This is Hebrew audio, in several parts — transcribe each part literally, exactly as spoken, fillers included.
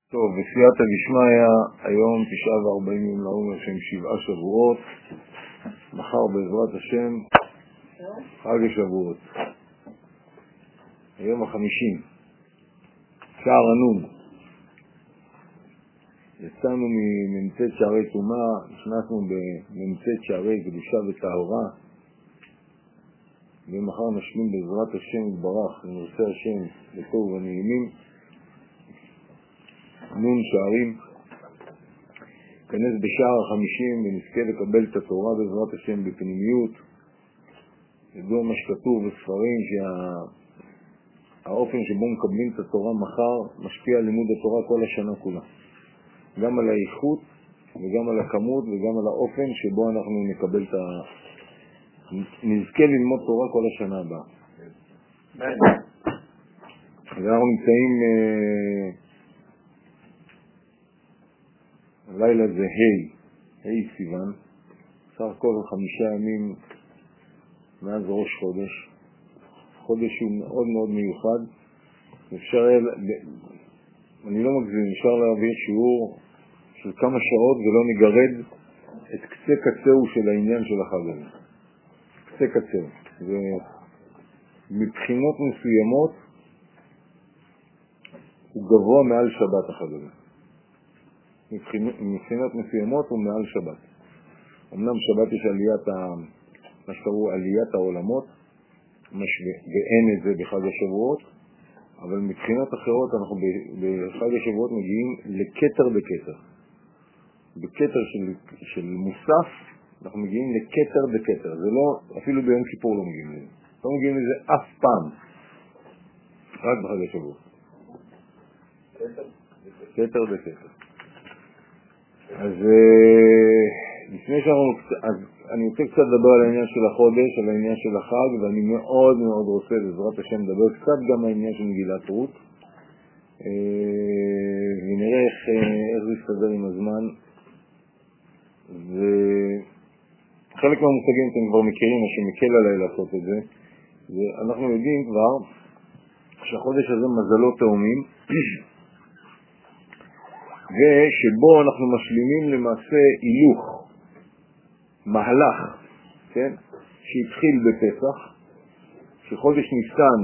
טוב, בסייעתא דשמיא, היום תשעה וארבעים יום לעומר שהם שבעה שבועות. מחר בעזרת השם חג השבועות. היום החמישים. שער הנון. יצאנו מממצאת שערי טומאה, נכנסנו בממצאת שערי קדושה וטהרה. ומחר נשלים בעזרת השם יתברך ונרצה השם לטוב ונעימים. נון שערים, כנס בשער החמישים ונזכה לקבל את התורה בעזרת השם בפנימיות. ידוע מה שכתוב בספרים שהאופן שבו מקבלים את התורה מחר משפיע על לימוד התורה כל השנה כולה, גם על האיכות וגם על הכמות וגם על האופן שבו אנחנו נקבל את ה... נזכה ללמוד תורה כל השנה הבאה. ואנחנו נמצאים הלילה זה ה' ה' סיוון, סך הכל חמישה ימים מאז ראש חודש. חודש הוא מאוד מאוד מיוחד. אפשר, אני לא מגזים, אפשר להעביר שיעור של כמה שעות ולא נגרד את קצה קצהו של העניין של החג הזה. קצה קצהו. ומבחינות מסוימות הוא גבוה מעל שבת החג הזה. מבחינות מסוימות הוא מעל שבת. אמנם שבת יש עליית, מה שקראו עליית העולמות, ואין את זה בחג השבועות, אבל מבחינות אחרות אנחנו בחג השבועות מגיעים לקטר בקטר. בקטר של, של מוסף אנחנו מגיעים לקטר בקטר. זה לא, אפילו ביום כיפור לא מגיעים לזה. לא מגיעים לזה אף פעם. רק בחג השבועות. קטר בקטר. אז לפני שאנחנו, אז אני רוצה קצת לדבר על העניין של החודש, על העניין של החג, ואני מאוד מאוד רוצה בעזרת השם לדבר קצת גם על העניין של מגילת רות, ונראה איך, איך זה יסתדר עם הזמן. וחלק מהמושגים אתם כבר מכירים, מה שמקל עליי לעשות את זה, ואנחנו יודעים כבר שהחודש הזה מזלות תאומים, ושבו אנחנו משלימים למעשה הילוך, מהלך, כן? שהתחיל בפסח, שחודש ניסן,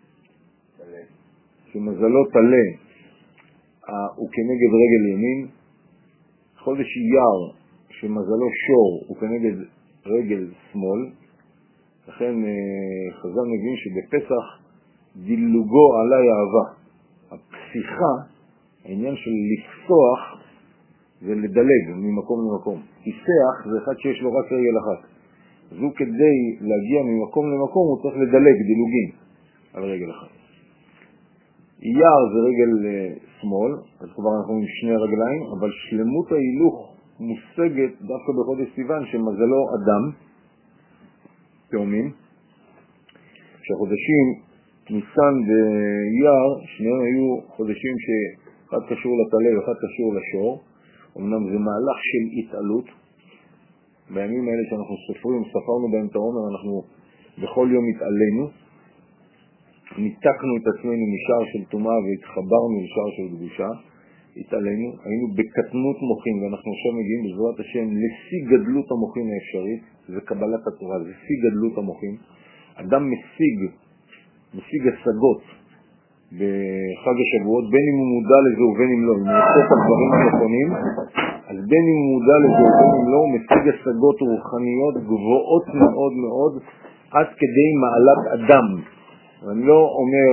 שמזלו תלה, הוא כנגד רגל ימין, חודש אייר, שמזלו שור, הוא כנגד רגל שמאל, לכן חז"ל מבין שבפסח דילוגו עלי אהבה, הפסיכה, העניין של לפסוח זה לדלג ממקום למקום. פיסח זה אחד שיש לו רק רגל אחת. זו כדי להגיע ממקום למקום הוא צריך לדלג, דילוגים, על רגל אחת. אייר זה רגל שמאל, אז כבר אנחנו עם שני רגליים, אבל שלמות ההילוך מושגת דווקא בחודש סיוון שמזלו אדם, תאומים, שהחודשים ניסן ואייר, שניהם היו חודשים ש... אחד קשור לתלה ואחד קשור לשור. אמנם זה מהלך של התעלות. בימים האלה שאנחנו סופרים, ספרנו בהם את העומר, אנחנו בכל יום התעלינו. ניתקנו את עצמנו משער של טומאה והתחברנו לשער של קדושה. התעלינו. היינו בקטנות מוחין, ואנחנו עכשיו מגיעים בעזרת השם לשיא גדלות המוחין האפשרית. זה קבלת התורה, זה שיא גדלות המוחין. אדם משיג, משיג השגות. בחג השבועות, בין אם הוא מודע לזה ובין אם לא, אם הוא עושה את הדברים הנכונים, אז בין אם הוא מודע לזה ובין אם לא, הוא משיג השגות רוחניות גבוהות מאוד מאוד, עד כדי מעלת אדם. ואני לא אומר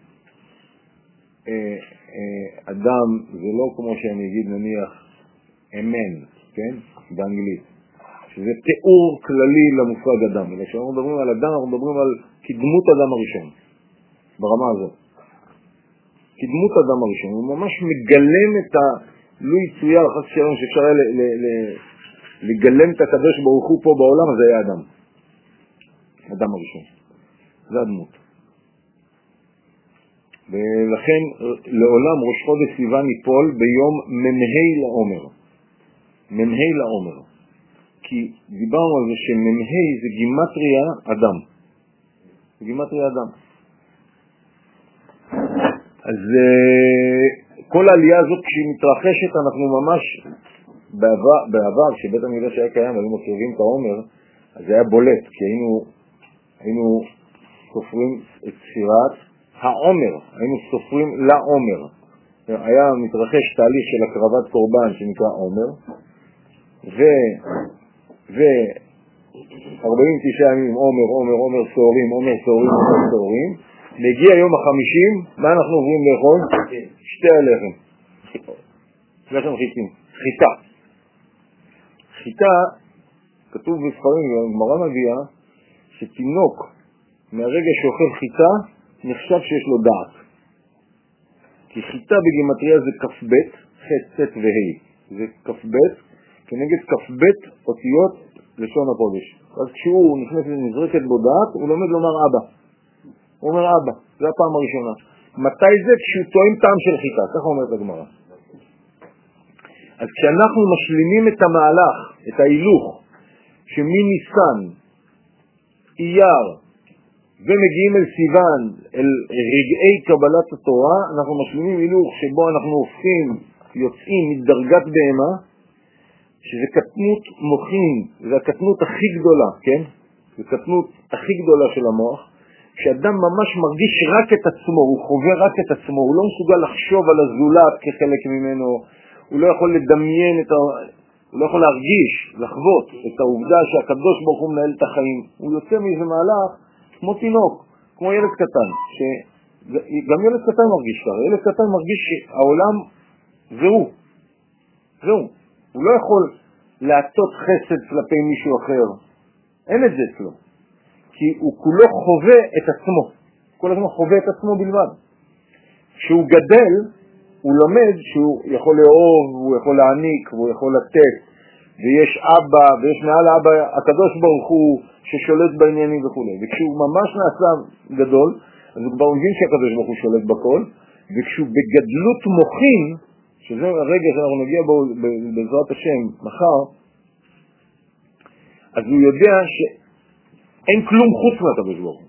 אה, אה, אדם, זה לא כמו שאני אגיד נניח אמן, כן? באנגלית, שזה תיאור כללי למושג אדם. אלא כשאנחנו מדברים על אדם, אנחנו מדברים על כדמות אדם הראשון, ברמה הזאת. כדמות אדם הראשון, הוא ממש מגלם את ה... לא יצויה, חס שלום, שאפשר היה ל- ל- ל- לגלם את הקדוש ברוך הוא פה בעולם, אז היה אדם. אדם הראשון. זה הדמות. ולכן לעולם ראש חודש סיוון ייפול ביום ממהי לעומר. ממהי לעומר. כי דיברנו על זה שממהי זה גימטריה אדם. גימטריה אדם. אז כל העלייה הזאת כשהיא מתרחשת, אנחנו ממש, בעבר, בעבר שבית המקדש היה קיים, היינו מקריבים את העומר, אז זה היה בולט, כי היינו, היינו סופרים את ספירת העומר, היינו סופרים לעומר. היה מתרחש תהליך של הקרבת קורבן שנקרא עומר, ו... ו... ארבעים ותשעה ימים עומר, עומר, עומר סעורים, עומר סעורים, עומר סעורים. מגיע יום החמישים, מה אנחנו עוברים לאכול? שתי הלחם. לחם חיטים. חיטה. חיטה, כתוב בספרים, הגמרא מביאה, שתינוק מהרגע שאוכל חיטה, נחשב שיש לו דעת. כי חיטה בגימטריה זה כ"ב, ח', ט' וה'. זה כ"ב, כנגד כ"ב אותיות לשון הקודש. אז כשהוא נכנס ונזרקת בו דעת, הוא לומד לומר אבא. הוא אומר אבא, זה הפעם הראשונה. מתי זה? כשהוא טועם טעם של חיטה, ככה אומרת הגמרא. אז כשאנחנו משלימים את המהלך, את ההילוך, שמניסן, אייר, ומגיעים אל סיוון, אל רגעי קבלת התורה, אנחנו משלימים הילוך שבו אנחנו הופכים, יוצאים מדרגת בהמה, שזה קטנות מוחין, זה הקטנות הכי גדולה, כן? זה קטנות הכי גדולה של המוח, כשאדם ממש מרגיש רק את עצמו, הוא חווה רק את עצמו, הוא לא מסוגל לחשוב על הזולת כחלק ממנו, הוא לא יכול לדמיין, את ה... הוא לא יכול להרגיש, לחוות את העובדה שהקדוש ברוך הוא מנהל את החיים. הוא יוצא מאיזה מהלך כמו תינוק, כמו ילד קטן, שגם ילד קטן מרגיש ככה, ילד קטן מרגיש שהעולם זהו, זהו. הוא לא יכול לעשות חסד כלפי מישהו אחר. אין את זה אצלו. כי הוא כולו חווה את עצמו. כל הזמן חווה את עצמו בלבד. כשהוא גדל, הוא לומד שהוא יכול לאהוב, הוא יכול להעניק, והוא יכול לתת. ויש אבא, ויש מעל האבא הקדוש ברוך הוא ששולט בעניינים וכו'. וכשהוא ממש נעשה גדול, אז הוא כבר מבין שהקדוש ברוך הוא שולט בכל. וכשהוא בגדלות מוחין, שזה הרגע שאנחנו נגיע בו בעזרת השם מחר, אז הוא יודע שאין כלום חוץ מהקדוש ברוך הוא.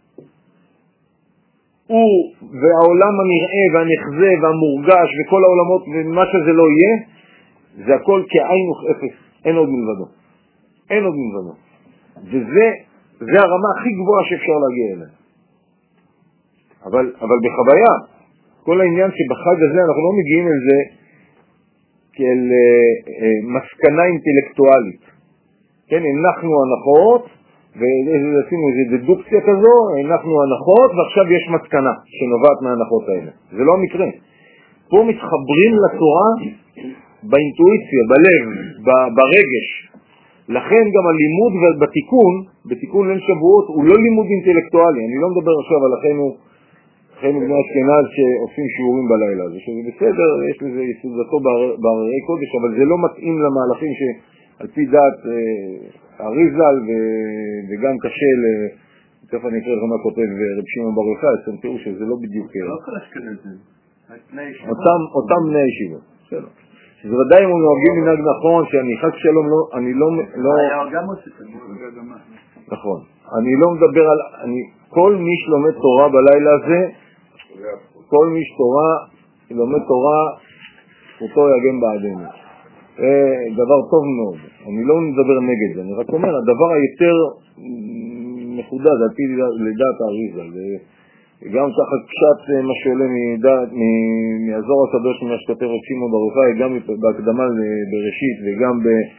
הוא והעולם הנראה והנחזה והמורגש וכל העולמות ומה שזה לא יהיה, זה הכל כעין וכאפס, אין עוד מלבדו. אין עוד מלבדו. וזה זה הרמה הכי גבוהה שאפשר להגיע אליה. אבל, אבל בחוויה, כל העניין שבחג הזה אנחנו לא מגיעים אל זה כאל אה, אה, מסקנה אינטלקטואלית. כן, הנחנו הנחות, ועשינו איזו דדוקציה כזו, הנחנו הנחות, ועכשיו יש מסקנה שנובעת מההנחות האלה. זה לא המקרה. פה מתחברים לתורה באינטואיציה, בלב, ברגש. לכן גם הלימוד בתיקון, בתיקון ליל שבועות, הוא לא לימוד אינטלקטואלי. אני לא מדבר עכשיו על אחינו, אחינו בני אשכנז שעושים שיעורים בלילה. זה שזה בסדר, יש לזה יסודתו בהררי קודש, אבל זה לא מתאים למהלכים שעל פי דעת אריזל, וגם קשה ל... תכף אני אקרא לכם מה כותב רב שמעון בר יוחאי, אז אתם תראו שזה לא בדיוק... לא כל אשכנזים. אותם בני ישיבות. בסדר. שזה ודאי אם הוא נוהגים מנהג נכון, שאני חס שלום לא, אני לא... היה גם עושה את זה. נכון. אני לא מדבר על... כל מי שלומד תורה בלילה הזה, כל מי שתורה, לומד תורה, אותו יגן בעדנו. דבר טוב מאוד. אני לא מדבר נגד זה, אני רק אומר, הדבר היותר מחודד, על פי לדעת האריזה, גם ככה קצת מה שעולה מהזוהר הקדוש ממה שכותב רב שמעון בר יוחאי, גם בהקדמה בראשית וגם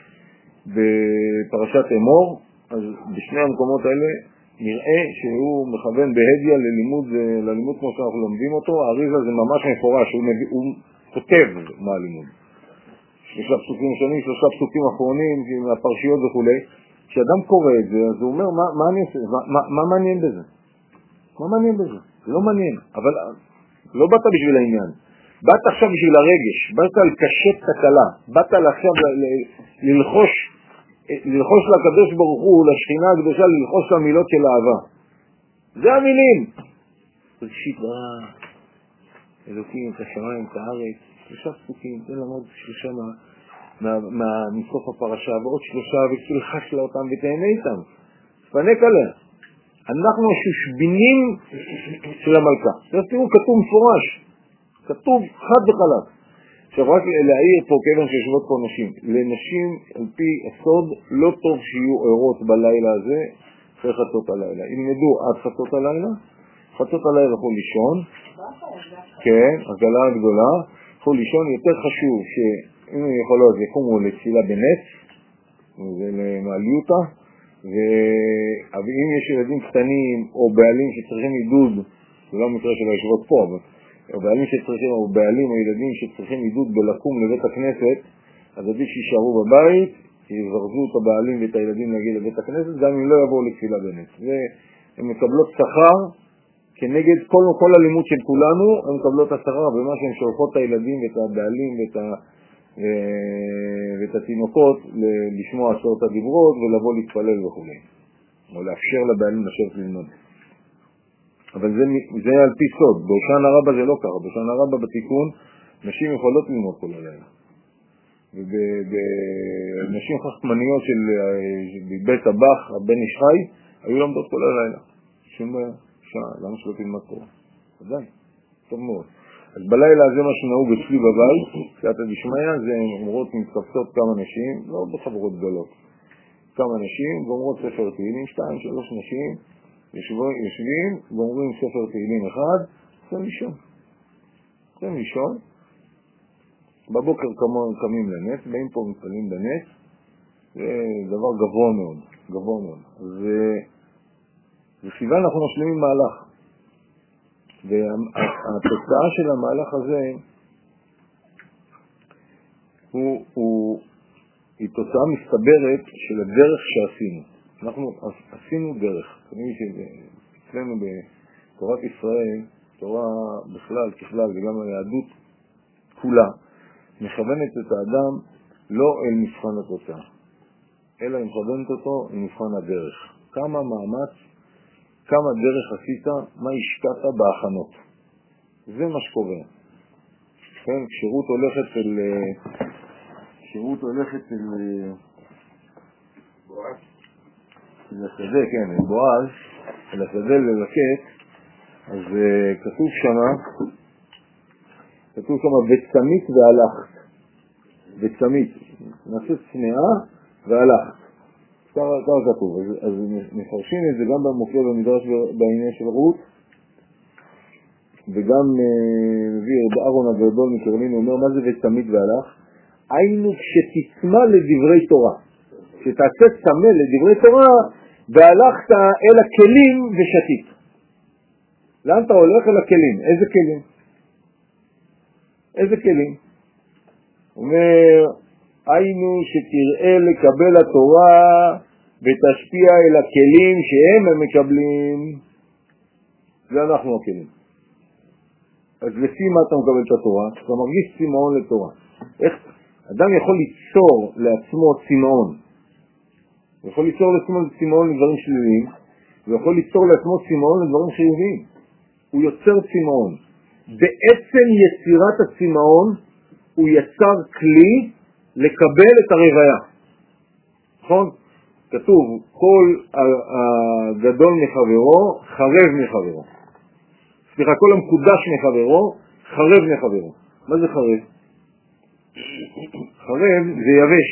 בפרשת אמור, אז בשני המקומות האלה נראה שהוא מכוון בהדיה ללימוד, ללימוד כמו שאנחנו לומדים אותו. האריזה זה ממש מפורש, הוא, מביא, הוא כותב מה הלימוד. שלושה פסוקים שונים, שלושה פסוקים אחרונים, מהפרשיות וכו'. כשאדם קורא את זה, אז הוא אומר, מה, מה, אני, מה, מה, מה מעניין בזה? מה מעניין בזה? זה לא מעניין, אבל לא באת בשביל העניין. באת עכשיו בשביל הרגש, באת על קשת תקלה, באת עכשיו ללחוש, ללחוש לקדוש ברוך הוא, לשכינה הקדושה, ללחוש למילות של אהבה. זה המילים. ראשית ברא, אלוקים את השמיים, את הארץ, שלושה פסוקים, תן למוד שלושה מה, מה, מה, מסוף הפרשה, ועוד שלושה, ותלחש לה אותם ותהנה איתם. פנק עליה. אנחנו השושבינים של המלכה. אז תראו, כתוב מפורש. כתוב חד וחלק. עכשיו רק להעיר פה, כיוון שיושבות פה נשים, לנשים על פי הסוד לא טוב שיהיו ערות בלילה הזה אחרי חצות הלילה. ילמדו עד חצות הלילה, חצות הלילה הלכו לישון, כן, הגלה הגדולה, הלכו לישון. יותר חשוב שאם הם יכולו אז יקומו לתפילה בנץ, זה למעליותה, ואם יש ילדים קטנים או בעלים שצריכים עידוד, זה לא מקרה של הישיבות פה, או בעלים שצריכים, או בעלים או ילדים שצריכים עידוד בלקום לבית הכנסת, אז עדיף שישארו בבית, יזרזו את הבעלים ואת הילדים להגיע לבית הכנסת, גם אם לא יבואו לתפילה בנץ. והן מקבלות שכר כנגד כל, כל הלימוד של כולנו, הן מקבלות השכר במה שהן שולחות את הילדים ואת הבעלים ואת, ה, ואת התינוקות לשמוע עשרת הדיברות ולבוא להתפלל וכו'. או לאפשר לבעלים לשבת ללמוד. אבל זה, זה על פי סוד. בהושענא רבה זה לא קרה. בהושענא רבה בתיקון נשים יכולות ללמוד כל הלילה. ונשים חכמניות של בית הבח, הבן איש חי, היו לומדות כל הלילה. שום שעה, למה שלא תלמד תורה? עדיין, טוב מאוד. אז בלילה הזה מה שנהוג אצלי בבית, סייעתא דשמיא, זה אומרות מתקבצות כמה נשים, לא בחברות גדולות, כמה נשים, ואומרות ספר תהילים, שתיים, שלוש נשים, יושבים ואומרים ספר תהילים אחד, זה לישון. זה לישון. בבוקר קמים לנץ, באים פה מתפלים בנץ, זה דבר גבוה מאוד, גבוה מאוד. וסיבה אנחנו משלימים מהלך. והתוצאה של המהלך הזה הוא, הוא, היא תוצאה מסתברת של הדרך שעשינו. אנחנו עשינו דרך. אצלנו בתורת ישראל, תורה בכלל, ככלל, וגם היהדות כולה, מכוונת את האדם לא אל מבחן התוצאה, אלא מכוונת אותו אל מבחן הדרך. כמה מאמץ, כמה דרך עשית, מה השקעת בהכנות. זה מה שקורה. כן, כשירות הולכת אל... כשירות הולכת אל... בועז. אל השדה, כן, אל בועז, אל השדה ללקט, אז uh, כתוב שמה, כתוב שמה, וצמית והלכת. וצמית. נעשית צנעה והלכת. ככה כתוב. אז, אז מפרשים את זה גם במופיע במדרש בעניין של רות, וגם מביא רב אהרון הגדול מקרלין, הוא אומר, מה זה וצמית והלכת? היינו כשתצמא לדברי תורה. כשתעשה צמא לדברי תורה, והלכת אל הכלים ושתית. לאן אתה הולך? אל הכלים. איזה כלים? איזה כלים? אומר, היינו שתראה לקבל התורה ותשפיע אל הכלים שהם הם מקבלים. זה אנחנו הכלים. אז לפי מה אתה מקבל את התורה? אתה מרגיש צמאון לתורה. איך? אדם יכול ליצור לעצמו צמאון. הוא יכול ליצור לעצמו צמאון לדברים שליליים, הוא יכול ליצור לעצמו צמאון לדברים חיוביים. הוא יוצר צמאון. בעצם יצירת הצמאון הוא יצר כלי לקבל את הרוויה. נכון? כתוב, כל הגדול מחברו, חרב מחברו. סליחה, כל המקודש מחברו, חרב מחברו. מה זה חרב? חרב זה יבש.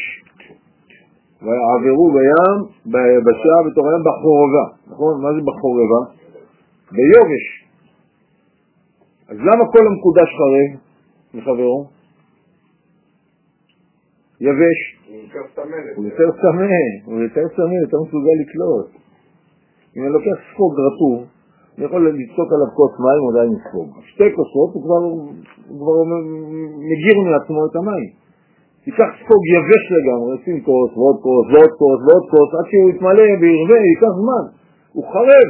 ועברו בים, ביבשה, בתור הים בחורבה. נכון? מה זה בחורבה? ביובש. אז למה כל המקודש חרב מחברו? יבש. הוא יותר סמא, הוא יותר סמא, יותר מסוגל לקלוט. אם אני לוקח ספוג רטוב, אני יכול לצוק עליו כוס מים, הוא עדיין ספוג. שתי כוסות, הוא כבר, הוא כבר מגיר מעצמו את המים. ייקח ספוג יבש לגמרי, שים כוס ועוד כוס ועוד כוס ועוד כוס, עד שהוא יתמלא וירווה, ייקח זמן. הוא חרב.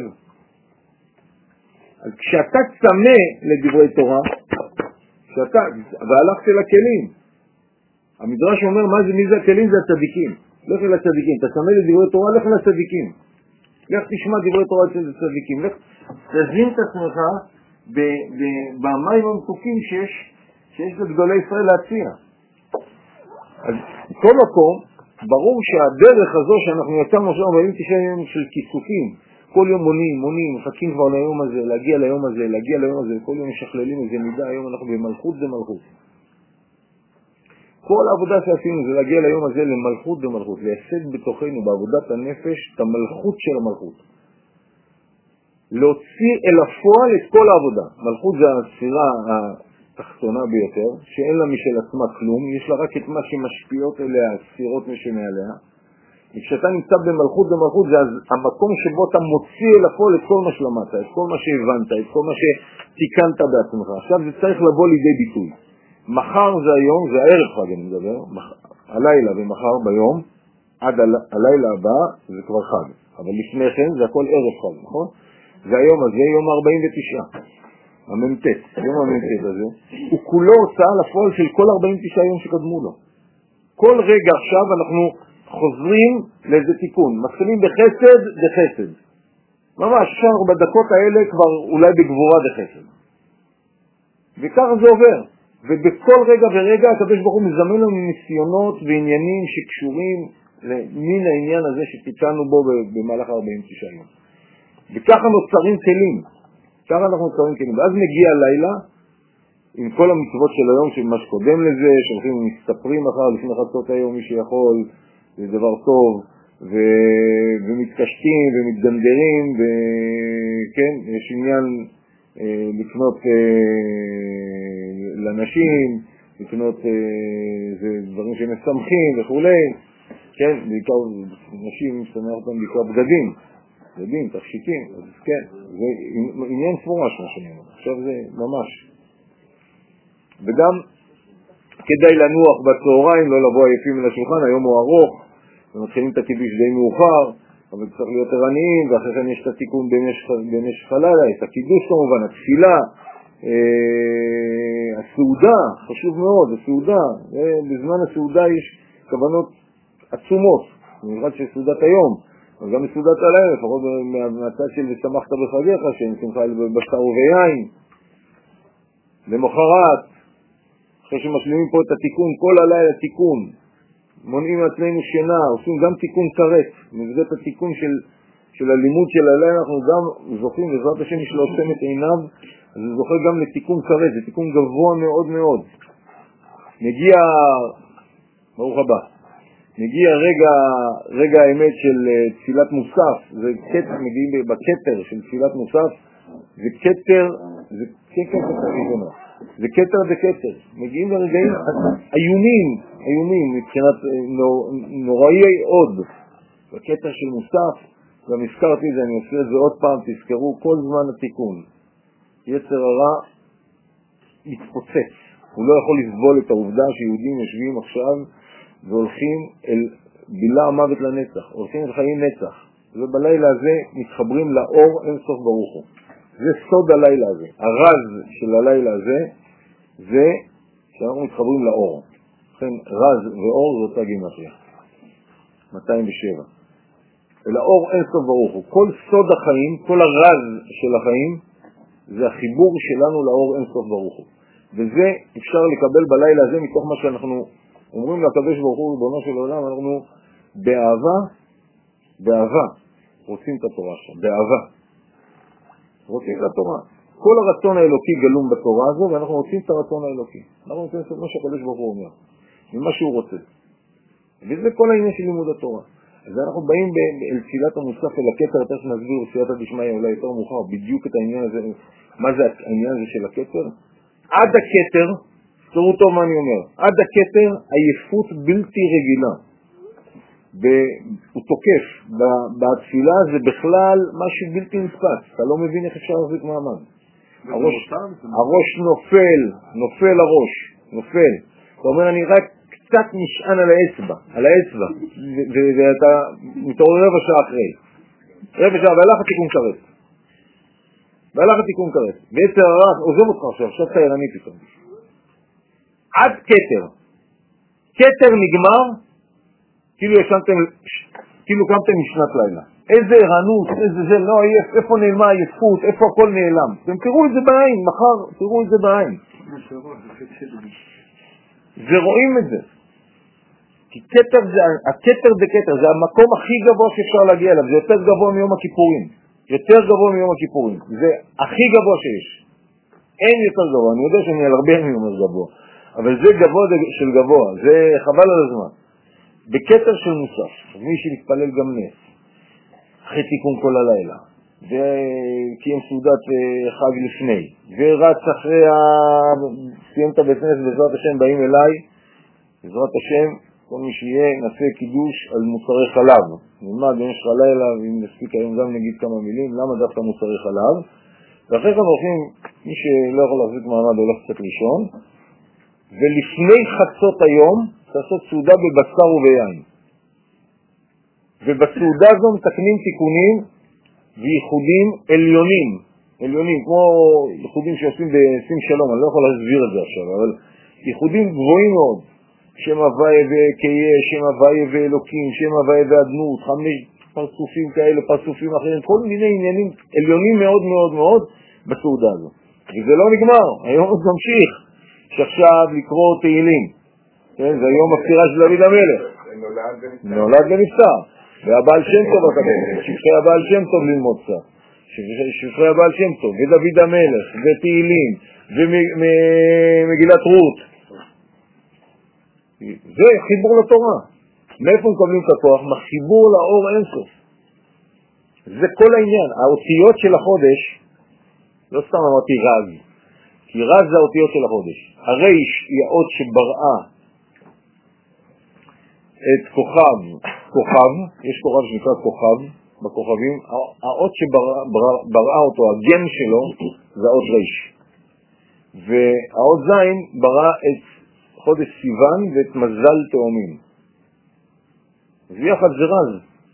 אז כשאתה צמא לדברי תורה, כשאתה, והלכת לכלים, המדרש אומר, מה זה, מי זה הכלים? זה הצדיקים. לך אל הצדיקים. אתה צמא לדברי תורה, לך אל הצדיקים. לך תשמע דברי תורה אצל הצדיקים. לך תזין את עצמך במים המתוקים שיש, שיש לגדולי ישראל להציע. אז כל מקום, ברור שהדרך הזו שאנחנו יצאנו עכשיו, אבל אם תשעה ימים של כיסוקים, כל יום מונים, מונים, מחכים כבר ליום הזה, להגיע ליום הזה, להגיע ליום הזה, כל יום משכללים איזה מידה, היום אנחנו במלכות זה מלכות. כל העבודה שעשינו זה להגיע ליום הזה למלכות ומלכות, לייסד בתוכנו בעבודת הנפש את המלכות של המלכות. להוציא אל הפועל את כל העבודה. מלכות זה הספירה התחתונה ביותר, שאין לה משל עצמה כלום, יש לה רק את מה שמשפיעות אליה, הספירות משמעליה. וכשאתה נמצא במלכות ומלכות זה המקום שבו אתה מוציא אל הפועל את כל מה שלמדת, את כל מה שהבנת, את כל מה שתיקנת בעצמך. עכשיו זה צריך לבוא לידי ביטוי. מחר זה היום, זה הערב חג אני מדבר, הלילה ומחר ביום, עד ה- הלילה הבא זה כבר חג. אבל לפני כן זה הכל ערב חג, נכון? זה היום הזה, יום ארבעים ותשע, הממתת, יום הממתת הזה, הוא כולו הוצאה לפועל של כל ארבעים ותשע יום שקדמו לו. כל רגע עכשיו אנחנו חוזרים לאיזה תיקון, מתחילים בחסד בחסד. ממש, אפשר בדקות האלה כבר אולי בגבורה בחסד. וכך זה עובר. ובכל רגע ורגע הקדוש ברוך הוא מזמן לנו ניסיונות ועניינים שקשורים למין העניין הזה שתיקנו בו במהלך ארבעים ותשע יום. וככה נוצרים כלים. ככה אנחנו נוצרים כלים. ואז מגיע הלילה עם כל המצוות של היום שמה שקודם לזה, שהולכים ומסתפרים אחר לפני חצות היום מי שיכול, זה דבר טוב, ו... ומתקשטים ומתגנדרים, וכן, יש עניין אה, לקנות אה, לנשים, לקנות אה, זה דברים שמשמחים וכו'. כן, בעיקר נשים משתמח אותם בעיקר בגדים, בגדים, תכשיטים, אז כן, זה עניין ספורש מה שאני אומר, עכשיו זה ממש. וגם כדאי לנוח בצהריים, לא לבוא עייפים מן השולחן, היום הוא ארוך, ומתחילים את הקידוש די מאוחר, אבל צריך להיות ערניים, ואחרי כן יש את התיקון במשך הלילה, את הקידוש כמובן, התפילה, אה, הסעודה, חשוב מאוד, הסעודה, אה, בזמן הסעודה יש כוונות עצומות, במיוחד של סעודת היום, אבל גם בסעודת הלילה, לפחות מהצד של ושמחת בחגיך, שאין שמחה בבשר וביין, למחרת, אחרי שמשלימים פה את התיקון, כל הלילה תיקון, מונעים מעצמנו שינה, עושים גם תיקון קראת, במסגרת התיקון של, של הלימוד של הלילה, אנחנו גם זוכים, בעזרת השם יש לו עוצם את עיניו, אז זה זוכה גם לתיקון קראת, זה תיקון גבוה מאוד מאוד. מגיע, ברוך הבא, מגיע רגע, רגע האמת של תפילת מוסף, זה קטר, מגיעים בקטר של תפילת מוסף, זה קטר, זה קטר בקטר, זה קטר בקטר, מגיעים לרגעים איומים, איומים מבחינת נור, נוראי עוד, בקטר של מוסף, גם הזכרתי את זה, אני עושה את זה עוד פעם, תזכרו כל זמן התיקון, יצר הרע מתפוצץ, הוא לא יכול לסבול את העובדה שיהודים יושבים עכשיו והולכים אל בילה המוות לנצח, הולכים אל חיי נצח, ובלילה הזה מתחברים לאור אין סוף ברוך הוא. זה סוד הלילה הזה. הרז של הלילה הזה זה שאנחנו מתחברים לאור. לכן רז ואור זה אותה גימטריה. מאתיים ושבע. ולאור אין סוף ברוך הוא. כל סוד החיים, כל הרז של החיים, זה החיבור שלנו לאור אין סוף ברוך הוא. וזה אפשר לקבל בלילה הזה מתוך מה שאנחנו אומרים לקדוש ברוך הוא ריבונו של עולם, אנחנו באהבה, באהבה רוצים את התורה שם, באהבה. רוצים את התורה. כל הרצון האלוקי גלום בתורה הזו, ואנחנו רוצים את הרצון האלוקי. אנחנו רוצים את מה שהקדוש ברוך הוא אומר, ממה שהוא רוצה. וזה כל העניין של לימוד התורה. אז אנחנו באים אל תפילת המוסף, אל הכתר, יותר שנסביר בסייעתא דשמיא אולי יותר מאוחר, בדיוק את העניין הזה, מה זה העניין הזה של הכתר? עד הכתר, תראו טוב מה אני אומר, עד הכתר עייפות בלתי רגילה. הוא תוקף, בתפילה זה בכלל משהו בלתי נתפס, אתה לא מבין איך אפשר להחזיק מעמד. הראש, הראש נופל, נופל הראש, נופל. אתה אומר אני רק קצת נשען על האצבע, על האצבע, ואתה מתעורר רבע שעה אחרי. רבע שעה, והלך התיקון קראת. והלך התיקון קראת. ויצר הרע, עוזב אותך עכשיו, עכשיו אתה ערני פתאום. עד כתר. כתר נגמר, כאילו ישנתם, כאילו קמתם משנת לילה. איזה ערנות, איזה זה, לא עייף, איפה נעלמה עייפות, איפה הכל נעלם. אתם תראו את זה בעין, מחר תראו את זה בעין. ורואים את זה. כי כתר זה, הכתר זה כתר, זה המקום הכי גבוה שאפשר להגיע אליו, זה יותר גבוה מיום הכיפורים. יותר גבוה מיום הכיפורים. זה הכי גבוה שיש. אין יותר גבוה. אני יודע שאני על הרבה ימים אומר גבוה. אבל זה גבוה של גבוה. זה חבל על הזמן. בקטר של מוסף. מי שמתפלל גם נס. אחרי תיקון כל הלילה. וקיים סעודת חג לפני. ורץ אחרי ה... סיים את הבית נס בעזרת השם באים אליי. בעזרת השם. כל מי שיהיה נעשה קידוש על מוצרי חלב. נלמד במשך הלילה, ואם נספיק היום גם נגיד כמה מילים, למה דווקא מוצרי חלב. ואחרי כאן הולכים, מי שלא יכול להחזיק מעמד הולך קצת לישון, ולפני חצות היום, לעשות סעודה בבשר וביין. ובסעודה זו מתקנים תיקונים וייחודים עליונים. עליונים, כמו ייחודים שעושים בשים שלום, אני לא יכול להסביר את זה עכשיו, אבל ייחודים גבוהים מאוד. שם הוויה וקיה, שם הוויה ואלוקים, שם הוויה ואדנות, חמש פרצופים כאלה, פרצופים אחרים, כל מיני עניינים עליונים מאוד מאוד מאוד בסעודה הזו. וזה לא נגמר, היום עוד ממשיך, שעכשיו לקרוא תהילים. כן, זה היום הפטירה של דוד המלך. נולד ונפטר. והבעל שם טוב הקבל, שבחי הבעל שם טוב ללמוד קצת. שבחי הבעל שם טוב, ודוד המלך, ותהילים, ומגילת רות. זה חיבור לתורה. מאיפה מקבלים את הכוח? מחיבור לאור אינסוף. זה כל העניין. האותיות של החודש, לא סתם אמרתי רז, כי רז זה האותיות של החודש. הריש היא האות שבראה את כוכב, כוכב, יש כוכב שנקרא כוכב, בכוכבים, האות שבראה אותו, הגן שלו, זה האות ריש. והאות זין בראה את חודש סיוון ואת מזל תאומים. אז יחד זה רז.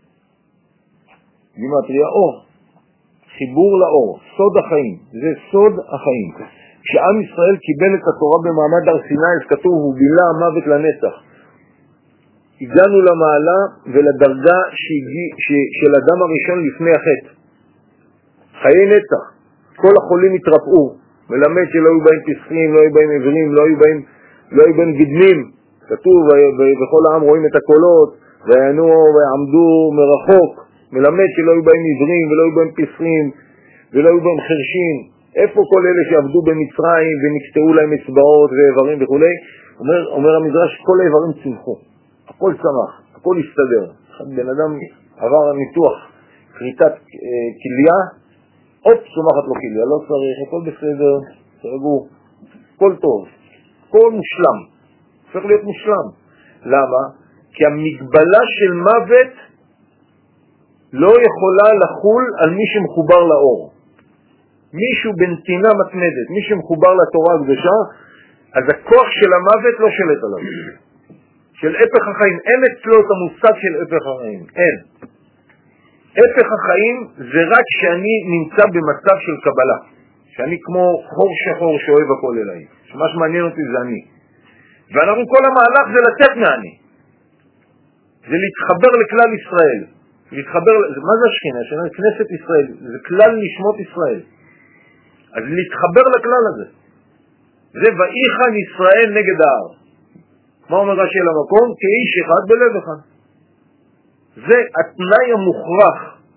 גימטריה אור. חיבור לאור. סוד החיים. זה סוד החיים. כשעם ישראל קיבל את התורה במעמד הר סיני, אז כתוב, הוא בילה המוות לנצח. הגענו למעלה ולדרגה שהגיע, ש, של אדם הראשון לפני החטא. חיי נצח. כל החולים התרפאו. מלמד שלא היו בהם פסחים, לא היו בהם עברים, לא היו בהם לא היו בהם גדמים, כתוב, וכל העם רואים את הקולות, ויענו ועמדו מרחוק, מלמד שלא היו בהם עברים, ולא היו בהם פסחים, ולא היו בהם חרשים. איפה כל אלה שעבדו במצרים, ונקטעו להם אצבעות ואיברים וכו'? אומר, אומר המדרש, כל האיברים צמחו, הכל צמח, הכל הסתדר. בן אדם עבר ניתוח, קריטת אה, כליה, עוד צומחת לו כליה, לא צריך, הכל בסדר, תרגעו, הכל טוב. הכל מושלם, צריך להיות מושלם. למה? כי המגבלה של מוות לא יכולה לחול על מי שמחובר לאור. מישהו בנתינה מתמדת, מי שמחובר לתורה הקדושה, אז הכוח של המוות לא שלט עליו. של הפך החיים, אין אצלו את המושג של הפך החיים, אין. הפך החיים זה רק שאני נמצא במצב של קבלה. שאני כמו חור שחור שאוהב הכל אליי. שמה שמעניין אותי זה אני. ואנחנו כל המהלך זה לצאת מהני. זה להתחבר לכלל ישראל. להתחבר, מה זה השכינה? השכינה זה כנסת ישראל. זה כלל נשמות ישראל. אז להתחבר לכלל הזה. זה ואיכן ישראל נגד ההר. מה אומר רש"י על המקום? כאיש אחד בלב אחד. זה התנאי המוכרח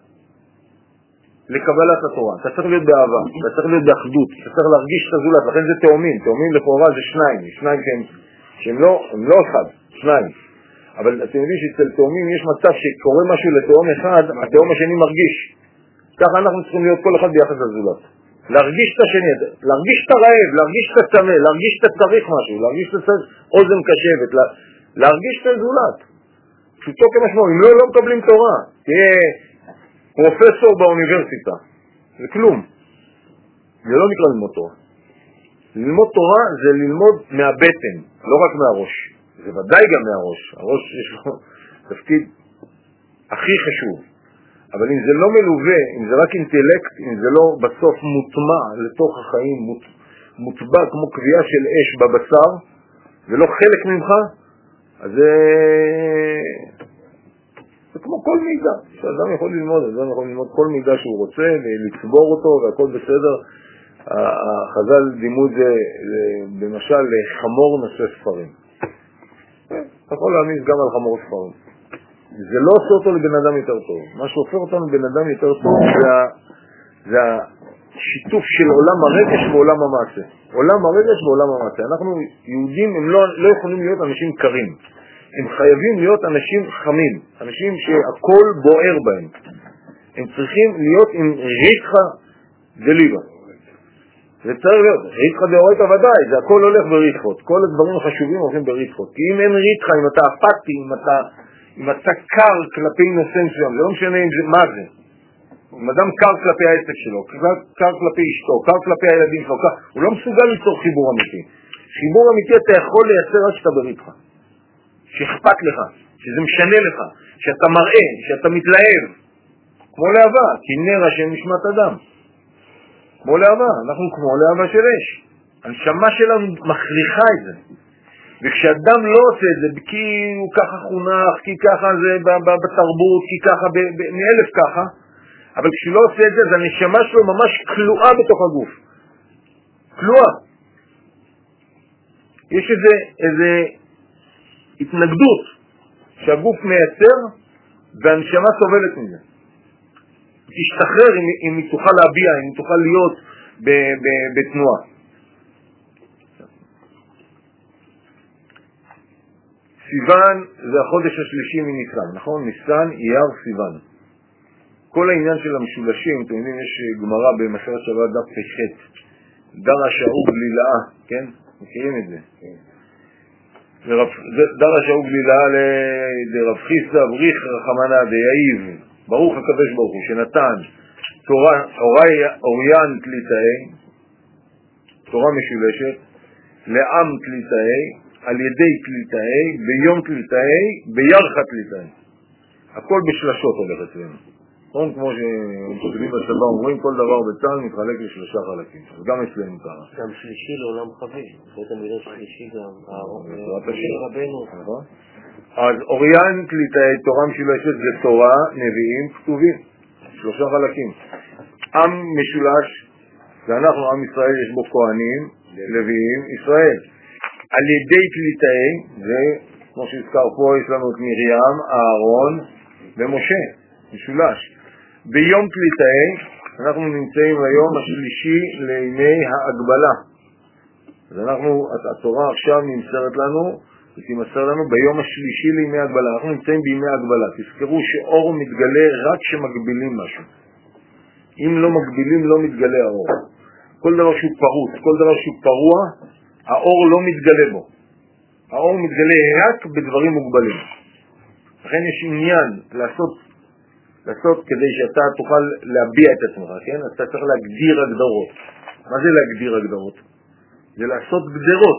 לקבלת התורה. אתה צריך להיות באהבה, אתה צריך להיות באחדות, אתה צריך להרגיש את הזולת, לכן זה תאומים. תאומים לכאורה זה שניים, שניים שהם, שהם לא, הם לא אחד, שניים. אבל אתם יודעים שאצל תאומים יש מצב שקורה משהו לתאום אחד, התאום השני מרגיש. ככה אנחנו צריכים להיות כל אחד ביחס לזולת. להרגיש את השני, להרגיש את הרעב, להרגיש את הצמא, להרגיש את הצריך משהו, להרגיש את אוזן קשבת, להרגיש את הזולת. פשוטו כמשמעו, אם לא, לא מקבלים תורה. תהיה פרופסור באוניברסיטה. זה כלום. זה לא נקרא ללמוד תורה. ללמוד תורה זה ללמוד מהבטן, לא רק מהראש. זה ודאי גם מהראש. הראש יש לו תפקיד הכי חשוב. אבל אם זה לא מלווה, אם זה רק אינטלקט, אם זה לא בסוף מוטמע לתוך החיים, מוט, מוטבע כמו קביעה של אש בבשר, ולא חלק ממך, אז זה, זה כמו כל מידע. שאדם יכול ללמוד, אדם יכול ללמוד כל מידע שהוא רוצה, ולצבור אותו, והכל בסדר. החז"ל דימו את זה, במשל, לחמור נושא ספרים. אתה יכול להעמיס גם על חמור ספרים. זה לא עושה אותו לבן אדם יותר טוב. מה שהופך אותנו לבן אדם יותר טוב זה, זה השיתוף של עולם הרגש ועולם המעשה. עולם הרגש ועולם המעשה. אנחנו יהודים הם לא, לא יכולים להיות אנשים קרים. הם חייבים להיות אנשים חמים, אנשים שהכל בוער בהם. הם צריכים להיות עם ריתחה דליבה. זה צריך להיות, ריתחה דאורייתא ודאי, זה הכל הולך בריתחות. כל הדברים החשובים הולכים בריתחות. כי אם אין ריתחה, אם אתה אפתי, אם אתה, אם אתה קר כלפי נושא מסוים, זה לא משנה אם זה, מה זה. אם אדם קר כלפי העסק שלו, קר כלפי אשתו, קר כלפי הילדים שלו, קר, הוא לא מסוגל ליצור חיבור אמיתי. חיבור אמיתי אתה יכול לייצר רק שאתה בריתחה. שאכפת לך, שזה משנה לך, שאתה מראה, שאתה מתלהב. כמו להבה, כי נר השם נשמת אדם. כמו להבה, אנחנו כמו להבה של אש. הנשמה שלנו מכריחה את זה. וכשאדם לא עושה את זה, כי הוא ככה חונך, כי ככה זה בתרבות, כי ככה, מאלף ככה, אבל כשלא עושה את זה, אז הנשמה שלו ממש כלואה בתוך הגוף. כלואה. יש איזה, איזה התנגדות שהגוף מייצר, והנשמה סובלת מזה. תשתחרר אם, אם היא תוכל להביע, אם היא תוכל להיות ב, ב, בתנועה. סיוון זה החודש השלישי מניסן, נכון? ניסן, אייר, סיוון. כל העניין של המשולשים, אתם יודעים, יש גמרא במסכת שבת דף פ"ח, דרא שאוב לילאה, כן? מכירים את זה? כן. דרא שאוב לילאה לרב חיסדא בריך רחמנא דייב, ברוך הקדוש ברוך הוא שנתן תורה, אוריין תליטאי, תורה משולשת, לעם תליטאי, על ידי תליטאי, ביום תליטאי, בירחה תליטאי. הכל בשלשות הולך אצלנו. נכון? כמו שפקדים בצבא אומרים, כל דבר בצה"ל מתחלק לשלושה חלקים. אז גם אצלנו ככה. גם שלישי לעולם חביב. בית המילה שלישי גם. רבנו. אז אוריין תליטאי, תורה משולשת זה תורה, נביאים, כתובים. שלושה חלקים. עם משולש, זה אנחנו, עם ישראל, יש בו כהנים, לוויים, ישראל. על ידי תליטאי, זה, כמו שהזכר פה, יש לנו את מרים, אהרון ומשה, משולש. ביום תליטאי, אנחנו נמצאים היום השלישי לימי ההגבלה. אז אנחנו, התורה עכשיו נמסרת לנו, ותימסר לנו ביום השלישי לימי ההגבלה. אנחנו נמצאים בימי ההגבלה. תזכרו שאור מתגלה רק כשמגבילים משהו. אם לא מגבילים, לא מתגלה האור. כל דבר שהוא פרוץ, כל דבר שהוא פרוע, האור לא מתגלה בו. האור מתגלה רק בדברים מוגבלים. לכן יש עניין לעשות, לעשות כדי שאתה תוכל להביע את עצמך, כן? אז אתה צריך להגדיר הגדרות. מה זה להגדיר הגדרות? זה לעשות גדרות.